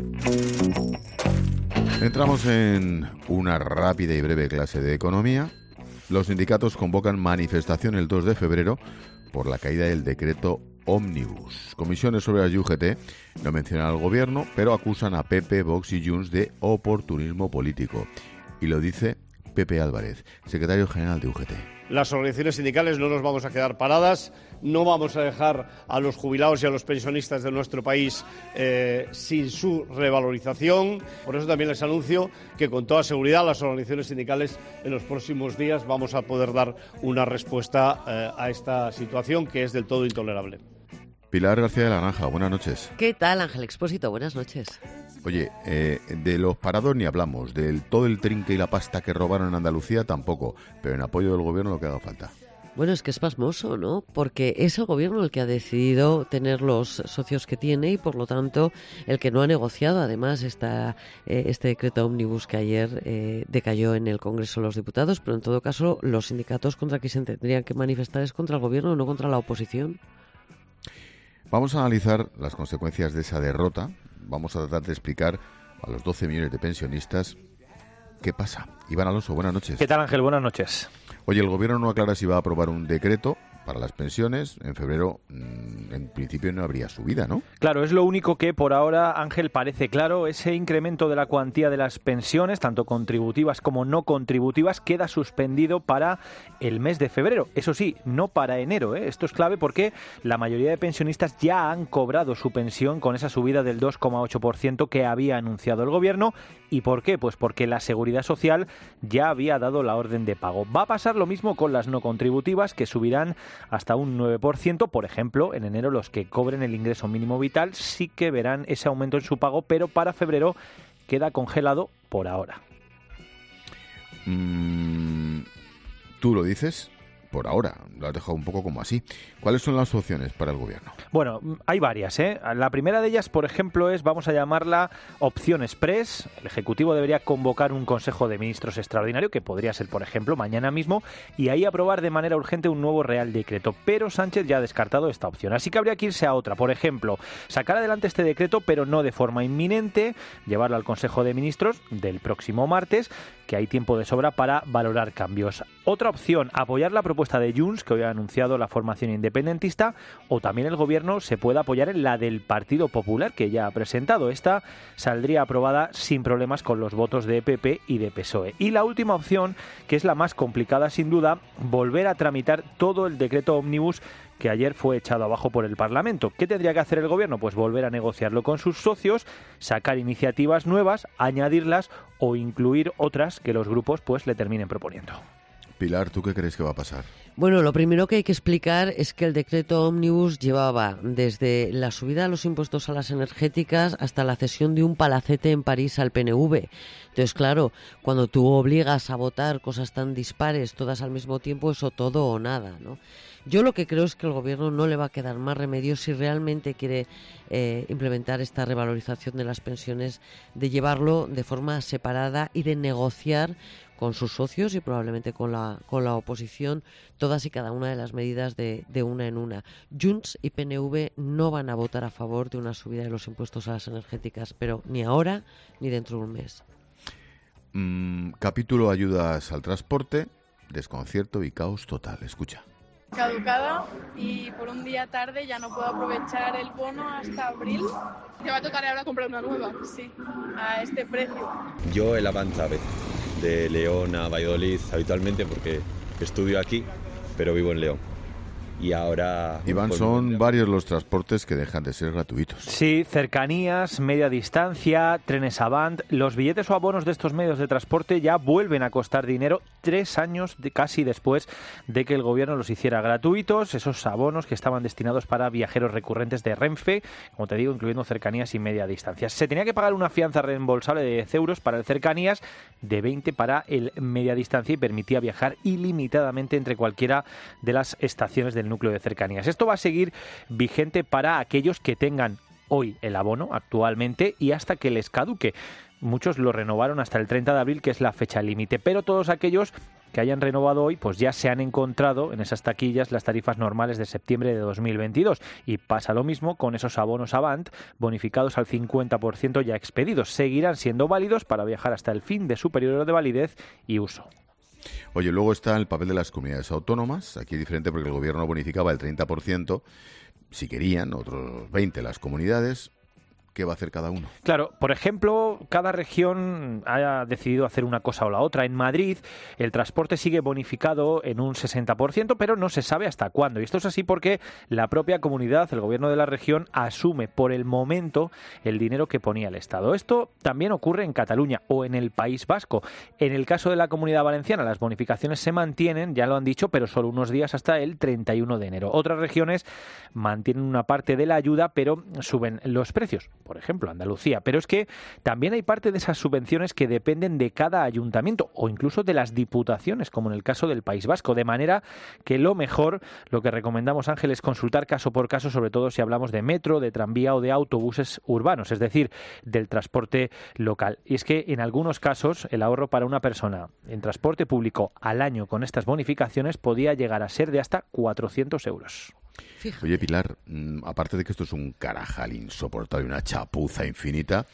Entramos en una rápida y breve clase de economía. Los sindicatos convocan manifestación el dos de febrero por la caída del decreto Ómnibus. Comisiones sobre la U G T no mencionan al gobierno, pero acusan a P P, Vox y Junts de oportunismo político. Y lo dice Pepe Álvarez, secretario general de U G T.
Las organizaciones sindicales no nos vamos a quedar paradas, no vamos a dejar a los jubilados y a los pensionistas de nuestro país eh, sin su revalorización. Por eso también les anuncio que con toda seguridad las organizaciones sindicales en los próximos días vamos a poder dar una respuesta eh, a esta situación que es del todo intolerable.
Pilar García de la Granja, buenas noches.
¿Qué tal, Ángel Expósito? Buenas noches.
Oye, eh, de los parados ni hablamos, del todo el trinque y la pasta que robaron en Andalucía tampoco, pero en apoyo del gobierno lo que haga falta.
Bueno, es que es pasmoso, ¿no? Porque es el gobierno el que ha decidido tener los socios que tiene y, por lo tanto, el que no ha negociado, además, esta, eh, este decreto ómnibus que ayer eh, decayó en el Congreso de los Diputados, pero en todo caso, los sindicatos contra quien se tendrían que manifestar es contra el gobierno, no contra la oposición.
Vamos a analizar las consecuencias de esa derrota. Vamos a tratar de explicar a los doce millones de pensionistas qué pasa. Iván Alonso, buenas noches.
¿Qué tal, Ángel? Buenas noches.
Oye, el gobierno no aclara si va a aprobar un decreto para las pensiones. En febrero, en principio, no habría subida, ¿no?
Claro, es lo único que por ahora, Ángel, parece claro. Ese incremento de la cuantía de las pensiones, tanto contributivas como no contributivas, queda suspendido para el mes de febrero. Eso sí, no para enero, ¿eh? Esto es clave porque la mayoría de pensionistas ya han cobrado su pensión con esa subida del dos coma ocho por ciento que había anunciado el gobierno. ¿Y por qué? Pues porque la Seguridad Social ya había dado la orden de pago. Va a pasar lo mismo con las no contributivas, que subirán hasta un nueve por ciento. Por ejemplo, en enero los que cobren el ingreso mínimo vital sí que verán ese aumento en su pago, pero para febrero queda congelado por ahora.
Mm, ¿Tú lo dices? Por ahora, lo has dejado un poco como así. ¿Cuáles son las opciones para el gobierno?
Bueno, hay varias, ¿eh? La primera de ellas, por ejemplo, es, vamos a llamarla opción express. El Ejecutivo debería convocar un Consejo de Ministros extraordinario, que podría ser, por ejemplo, mañana mismo, y ahí aprobar de manera urgente un nuevo Real Decreto. Pero Sánchez ya ha descartado esta opción. Así que habría que irse a otra. Por ejemplo, sacar adelante este decreto, pero no de forma inminente, llevarlo al Consejo de Ministros del próximo martes, que hay tiempo de sobra para valorar cambios. Otra opción, apoyar la propuesta de Junts, que hoy ha anunciado la formación independentista, o también el gobierno se puede apoyar en la del Partido Popular, que ya ha presentado. Esta saldría aprobada sin problemas con los votos de E P P y de P S O E. Y la última opción, que es la más complicada sin duda, volver a tramitar todo el decreto ómnibus que ayer fue echado abajo por el Parlamento. ¿Qué tendría que hacer el gobierno? Pues volver a negociarlo con sus socios, sacar iniciativas nuevas, añadirlas o incluir otras que los grupos pues le terminen proponiendo.
Pilar, ¿tú qué crees que va a pasar?
Bueno, lo primero que hay que explicar es que el decreto ómnibus llevaba desde la subida de los impuestos a las energéticas hasta la cesión de un palacete en París al P N V. Entonces, claro, cuando tú obligas a votar cosas tan dispares todas al mismo tiempo, eso todo o nada, ¿no? Yo lo que creo es que al gobierno no le va a quedar más remedio, si realmente quiere eh, implementar esta revalorización de las pensiones, de llevarlo de forma separada y de negociar con sus socios y probablemente con la con la oposición todas y cada una de las medidas de, de una en una. Junts y P N V no van a votar a favor de una subida de los impuestos a las energéticas, pero ni ahora ni dentro de un mes.
Mm, capítulo ayudas al transporte, desconcierto y caos total. Escucha.
Caducada y por un día tarde ya no puedo aprovechar el bono hasta abril. Te va a tocar ahora comprar una nueva, sí, a este precio.
Yo el Avanzave, de León a Valladolid habitualmente porque estudio aquí, pero vivo en León. Y ahora...
Iván, pues, son varios los transportes que dejan de ser gratuitos.
Sí, cercanías, media distancia, trenes Avant. Los billetes o abonos de estos medios de transporte ya vuelven a costar dinero tres años de, casi después de que el gobierno los hiciera gratuitos. Esos abonos que estaban destinados para viajeros recurrentes de Renfe, como te digo, incluyendo cercanías y media distancia. Se tenía que pagar una fianza reembolsable de diez euros para el cercanías, de veinte para el media distancia, y permitía viajar ilimitadamente entre cualquiera de las estaciones del núcleo de cercanías. Esto va a seguir vigente para aquellos que tengan hoy el abono actualmente y hasta que les caduque. Muchos lo renovaron hasta el treinta de abril, que es la fecha límite, pero todos aquellos que hayan renovado hoy pues ya se han encontrado en esas taquillas las tarifas normales de septiembre de dos mil veintidós, y pasa lo mismo con esos abonos Avant bonificados al cincuenta por ciento ya expedidos. Seguirán siendo válidos para viajar hasta el fin de su periodo de validez y uso.
Oye, luego está el papel de las comunidades autónomas. Aquí es diferente porque el gobierno bonificaba el treinta por ciento, si querían, otros veinte por ciento las comunidades. ¿Qué va a hacer cada uno?
Claro, por ejemplo, cada región ha decidido hacer una cosa o la otra. En Madrid, el transporte sigue bonificado en un sesenta por ciento, pero no se sabe hasta cuándo. Y esto es así porque la propia comunidad, el gobierno de la región, asume por el momento el dinero que ponía el Estado. Esto también ocurre en Cataluña o en el País Vasco. En el caso de la Comunidad Valenciana, las bonificaciones se mantienen, ya lo han dicho, pero solo unos días hasta el treinta y uno de enero. Otras regiones mantienen una parte de la ayuda, pero suben los precios. Por ejemplo, Andalucía. Pero es que también hay parte de esas subvenciones que dependen de cada ayuntamiento o incluso de las diputaciones, como en el caso del País Vasco. De manera que lo mejor, lo que recomendamos, Ángel, es consultar caso por caso, sobre todo si hablamos de metro, de tranvía o de autobuses urbanos, es decir, del transporte local. Y es que en algunos casos el ahorro para una persona en transporte público al año con estas bonificaciones podía llegar a ser de hasta cuatrocientos euros.
Oye, Pilar, aparte de que esto es un carajal insoportable, una chapuza infinita,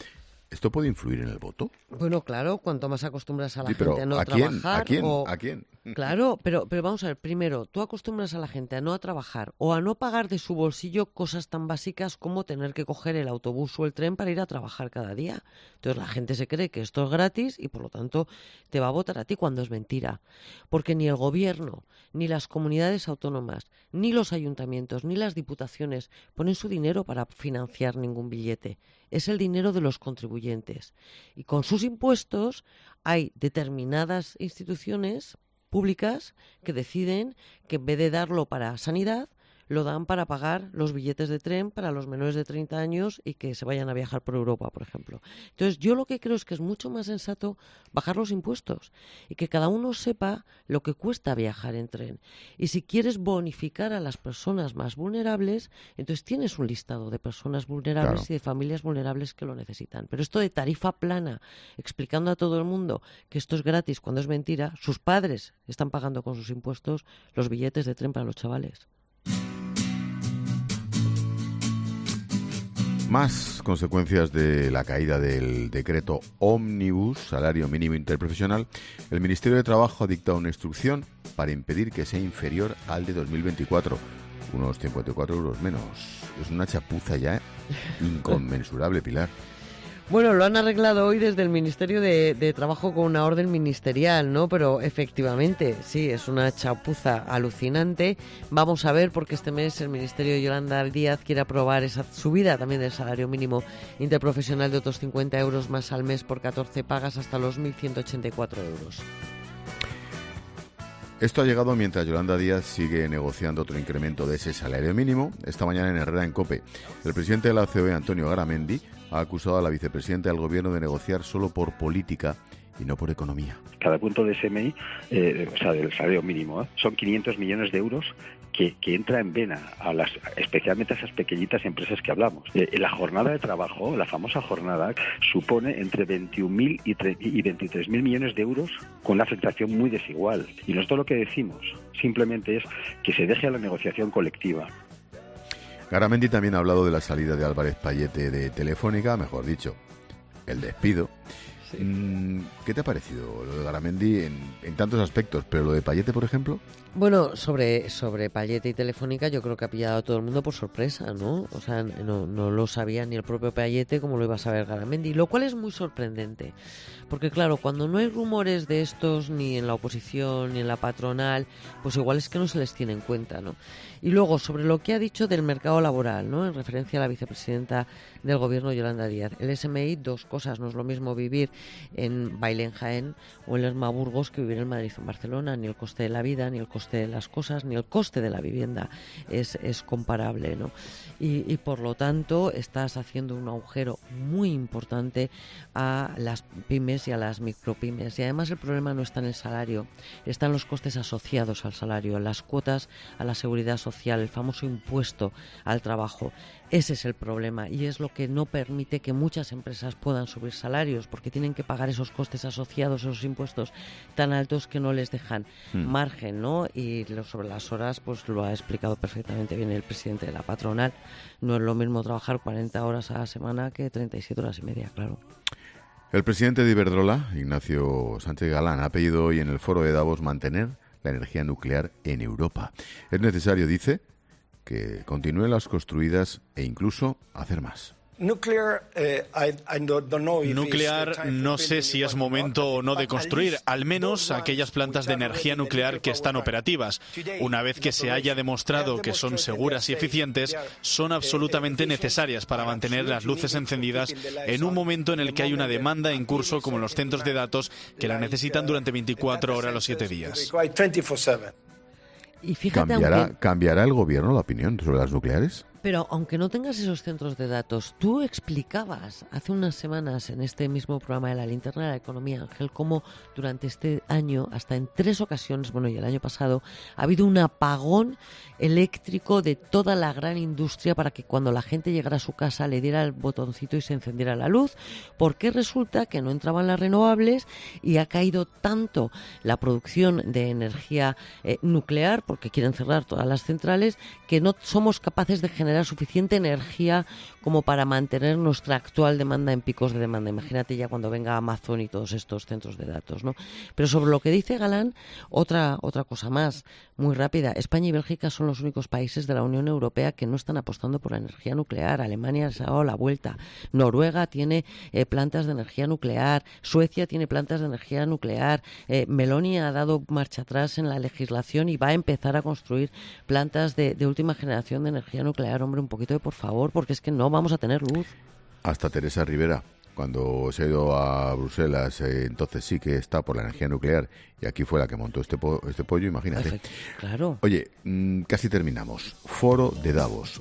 ¿Esto puede influir en el voto?
Bueno, claro, cuanto más acostumbras a la
Sí,
gente
pero
a no
¿a quién?
trabajar...
¿A quién?
o-
¿A quién?
Claro, pero, pero vamos a ver, primero, tú acostumbras a la gente a no a trabajar o a no pagar de su bolsillo cosas tan básicas como tener que coger el autobús o el tren para ir a trabajar cada día. Entonces la gente se cree que esto es gratis y por lo tanto te va a votar a ti cuando es mentira. Porque ni el gobierno, ni las comunidades autónomas, ni los ayuntamientos, ni las diputaciones ponen su dinero para financiar ningún billete. Es el dinero de los contribuyentes. Y con sus impuestos hay determinadas instituciones públicas que deciden que en vez de darlo para sanidad, lo dan para pagar los billetes de tren para los menores de treinta años y que se vayan a viajar por Europa, por ejemplo. Entonces, yo lo que creo es que es mucho más sensato bajar los impuestos y que cada uno sepa lo que cuesta viajar en tren. Y si quieres bonificar a las personas más vulnerables, entonces tienes un listado de personas vulnerables
Claro.
y de familias vulnerables que lo necesitan. Pero esto de tarifa plana, explicando a todo el mundo que esto es gratis cuando es mentira, sus padres están pagando con sus impuestos los billetes de tren para los chavales.
Más consecuencias de la caída del decreto Ómnibus, salario mínimo interprofesional. El Ministerio de Trabajo ha dictado una instrucción para impedir que sea inferior al de dos mil veinticuatro, unos cincuenta y cuatro euros menos. Es una chapuza ya inconmensurable, Pilar.
Bueno, lo han arreglado hoy desde el Ministerio de, de Trabajo con una orden ministerial, ¿no? Pero efectivamente, sí, es una chapuza alucinante. Vamos a ver, porque este mes el Ministerio de Yolanda Díaz quiere aprobar esa subida también del salario mínimo interprofesional de otros cincuenta euros más al mes por catorce pagas hasta los mil ciento ochenta y cuatro euros.
Esto ha llegado mientras Yolanda Díaz sigue negociando otro incremento de ese salario mínimo. Esta mañana en Herrera en COPE, el presidente de la C O E, Antonio Garamendi, ha acusado a la vicepresidenta del Gobierno de negociar solo por política y no por economía.
Cada punto de ese M I, eh, o sea, del salario mínimo, ¿eh? son quinientos millones de euros que, que entra en vena, a las, especialmente a esas pequeñitas empresas que hablamos. Eh, la jornada de trabajo, la famosa jornada, supone entre veintiún mil y, y veintitrés mil millones de euros con una afectación muy desigual. Y nosotros lo que decimos simplemente es que se deje a la negociación colectiva.
Garamendi también ha hablado de la salida de Álvarez Pallete de Telefónica, mejor dicho, el despido. Sí. ¿Qué te ha parecido lo de Garamendi en, en tantos aspectos? Pero lo de Pallete, por ejemplo...
Bueno, sobre, sobre Pallete y Telefónica yo creo que ha pillado a todo el mundo por sorpresa, ¿no? O sea, no, no lo sabía ni el propio Pallete como lo iba a saber Garamendi, lo cual es muy sorprendente. Porque claro, cuando no hay rumores de estos ni en la oposición ni en la patronal, pues igual es que no se les tiene en cuenta, ¿no? Y luego, sobre lo que ha dicho del mercado laboral, ¿no? En referencia a la vicepresidenta del Gobierno, Yolanda Díaz. El S M I, dos cosas. No es lo mismo vivir en Bailén, Jaén o en Lerma, Burgos que vivir en Madrid o en Barcelona. Ni el coste de la vida, ni el coste de las cosas, ni el coste de la vivienda es, es comparable, ¿no? Y, y por lo tanto estás haciendo un agujero muy importante a las pymes y a las micropymes. Y además el problema no está en el salario, están los costes asociados al salario, las cuotas a la seguridad social, el famoso impuesto al trabajo. Ese es el problema y es lo que no permite que muchas empresas puedan subir salarios, porque tienen que pagar esos costes asociados, esos impuestos tan altos que no les dejan mm. margen, ¿no? Y lo, sobre las horas, pues lo ha explicado perfectamente bien el presidente de la patronal. No es lo mismo trabajar cuarenta horas a la semana que treinta y siete horas y media, claro.
El presidente de Iberdrola, Ignacio Sánchez Galán, ha pedido hoy en el foro de Davos mantener la energía nuclear en Europa. Es necesario, dice, que continúen las construidas e incluso hacer más.
Nuclear, no sé si es momento o no de construir, al menos aquellas plantas de energía nuclear que están operativas. Una vez que se haya demostrado que son seguras y eficientes, son absolutamente necesarias para mantener las luces encendidas en un momento en el que hay una demanda en curso como los centros de datos que la necesitan durante veinticuatro horas los siete días.
Y fíjate,
¿Cambiará,
aunque...
¿Cambiará el gobierno la opinión sobre las nucleares?
Pero aunque no tengas esos centros de datos, tú explicabas hace unas semanas en este mismo programa de la Linterna de la Economía, Ángel, cómo durante este año, hasta en tres ocasiones, bueno, y el año pasado, ha habido un apagón eléctrico de toda la gran industria para que cuando la gente llegara a su casa le diera el botoncito y se encendiera la luz, porque resulta que no entraban las renovables y ha caído tanto la producción de energía eh, nuclear, porque quieren cerrar todas las centrales, que no somos capaces de generar genera suficiente energía como para mantener nuestra actual demanda en picos de demanda. Imagínate ya cuando venga Amazon y todos estos centros de datos, ¿no? Pero sobre lo que dice Galán, otra, otra cosa más, muy rápida. España y Bélgica son los únicos países de la Unión Europea que no están apostando por la energía nuclear. Alemania se ha dado la vuelta. Noruega tiene eh, plantas de energía nuclear. Suecia tiene plantas de energía nuclear. Eh, Meloni ha dado marcha atrás en la legislación y va a empezar a construir plantas de, de última generación de energía nuclear. Hombre, un poquito de por favor, porque es que no vamos a tener luz.
Hasta Teresa Rivera, cuando se ha ido a Bruselas, eh, entonces sí que está por la energía nuclear, y aquí fue la que montó este, po este pollo, imagínate.
Perfecto, claro.
Oye, mmm, casi terminamos. Foro de Davos.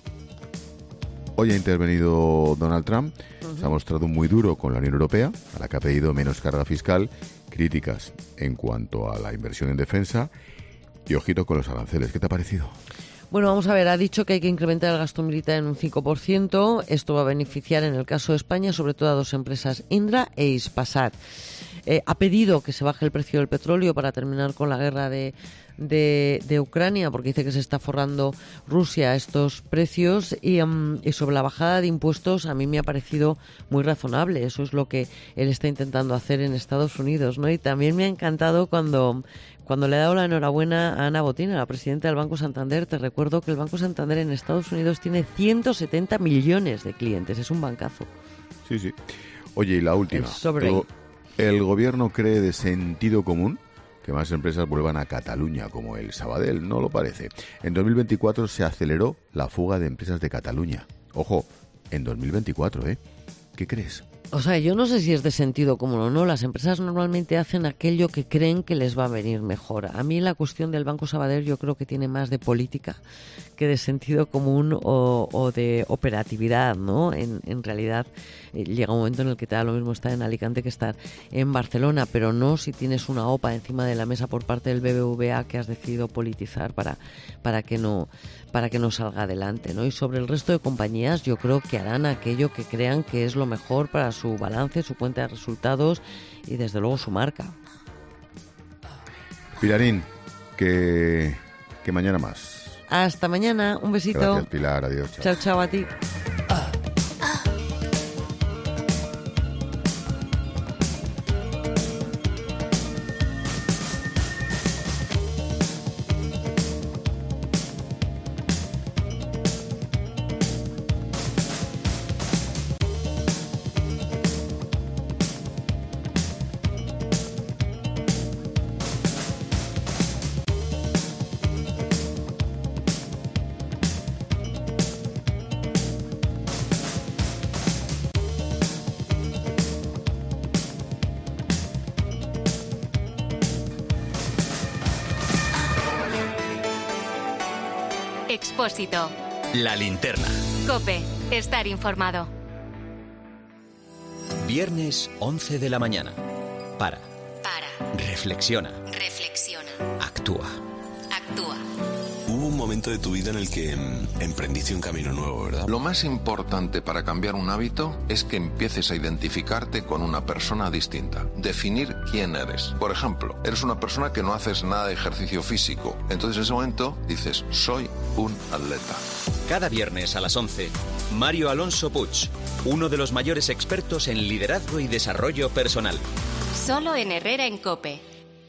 Hoy ha intervenido Donald Trump, uh-huh. se ha mostrado muy duro con la Unión Europea, a la que ha pedido menos carga fiscal, críticas en cuanto a la inversión en defensa, y ojito con los aranceles. ¿Qué te ha parecido?
Bueno, vamos a ver, ha dicho que hay que incrementar el gasto militar en un cinco por ciento. Esto va a beneficiar, en el caso de España, sobre todo a dos empresas, Indra e Ispasat. Eh, ha pedido que se baje el precio del petróleo para terminar con la guerra de, de, de Ucrania, porque dice que se está forrando Rusia a estos precios. Y, um, y sobre la bajada de impuestos, a mí me ha parecido muy razonable. Eso es lo que él está intentando hacer en Estados Unidos, ¿no? Y también me ha encantado cuando... Cuando le he dado la enhorabuena a Ana Botín, a la presidenta del Banco Santander. Te recuerdo que el Banco Santander en Estados Unidos tiene ciento setenta millones de clientes. Es un bancazo.
Sí, sí. Oye, y la última.
El,
el, el gobierno cree de sentido común que más empresas vuelvan a Cataluña, como el Sabadell. No lo parece. En dos mil veinticuatro se aceleró la fuga de empresas de Cataluña. Ojo, en dos mil veinticuatro, ¿eh? ¿Qué crees?
O sea, yo no sé si es de sentido común o no. Las empresas normalmente hacen aquello que creen que les va a venir mejor. A mí la cuestión del Banco Sabadell yo creo que tiene más de política que de sentido común o, o de operatividad, ¿no? En, en realidad eh, llega un momento en el que te da lo mismo estar en Alicante que estar en Barcelona, pero no si tienes una OPA encima de la mesa por parte del B B V A que has decidido politizar para, para que no para que no salga adelante, ¿no? Y sobre el resto de compañías yo creo que harán aquello que crean que es lo mejor para su balance, su cuenta de resultados y desde luego su marca.
Pilarín, que, que mañana más.
Hasta mañana, un besito.
Gracias, Pilar, adiós.
Chao, chao, chao a ti.
Expósito.
La linterna.
COPE. Estar informado.
Viernes once de la mañana. Para.
Para.
Reflexiona.
Reflexiona.
Actúa.
Actúa.
Hubo un momento de tu vida en el que em, emprendiste un camino nuevo, ¿verdad?
Lo más importante para cambiar un hábito es que empieces a identificarte con una persona distinta. Definir quién eres. Por ejemplo, eres una persona que no haces nada de ejercicio físico. Entonces en ese momento dices, soy un atleta.
Cada viernes a las once, Mario Alonso Puig, uno de los mayores expertos en liderazgo y desarrollo personal.
Solo en Herrera en COPE.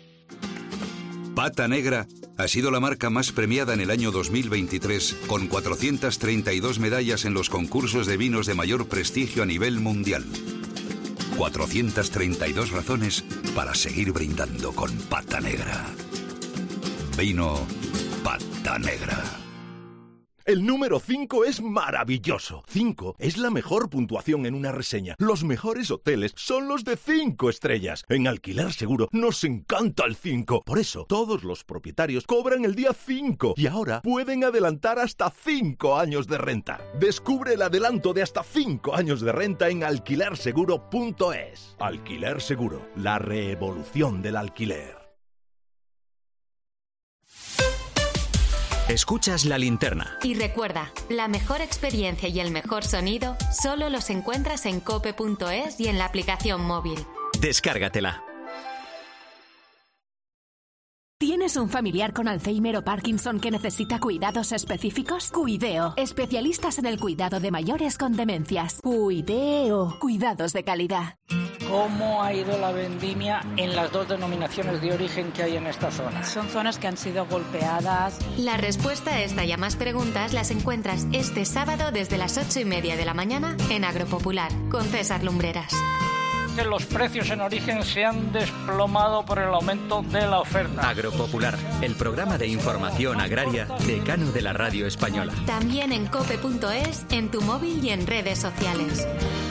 Pata Negra ha sido la marca más premiada en el año dos mil veintitrés, con cuatrocientas treinta y dos medallas en los concursos de vinos de mayor prestigio a nivel mundial. cuatrocientas treinta y dos razones para seguir brindando con Pata Negra. Vino Pata Negra.
El número cinco es maravilloso. cinco es la mejor puntuación en una reseña. Los mejores hoteles son los de cinco estrellas. En Alquiler Seguro nos encanta el cinco. Por eso, todos los propietarios cobran el día cinco. Y ahora pueden adelantar hasta cinco años de renta. Descubre el adelanto de hasta cinco años de renta en alquiler seguro punto es. Alquiler Seguro, la revolución del alquiler.
Escuchas La Linterna.
Y recuerda, la mejor experiencia y el mejor sonido solo los encuentras en cope punto es y en la aplicación móvil.
Descárgatela.
¿Tienes
¿Tienes un familiar con Alzheimer o Parkinson que necesita cuidados específicos? Cuideo, especialistas en el cuidado de mayores con demencias. Cuideo, cuidados de calidad.
¿Cómo ha ido la vendimia en las dos denominaciones de origen que hay en esta zona?
Son zonas que han sido golpeadas.
La respuesta a esta y a más preguntas las encuentras este sábado desde las ocho y media de la mañana en Agropopular, con César Lumbreras.
Que los precios en origen se han desplomado por el aumento de la oferta.
Agropopular, el programa de información agraria decano de la radio española.
También en cope punto es, en tu móvil y en redes sociales.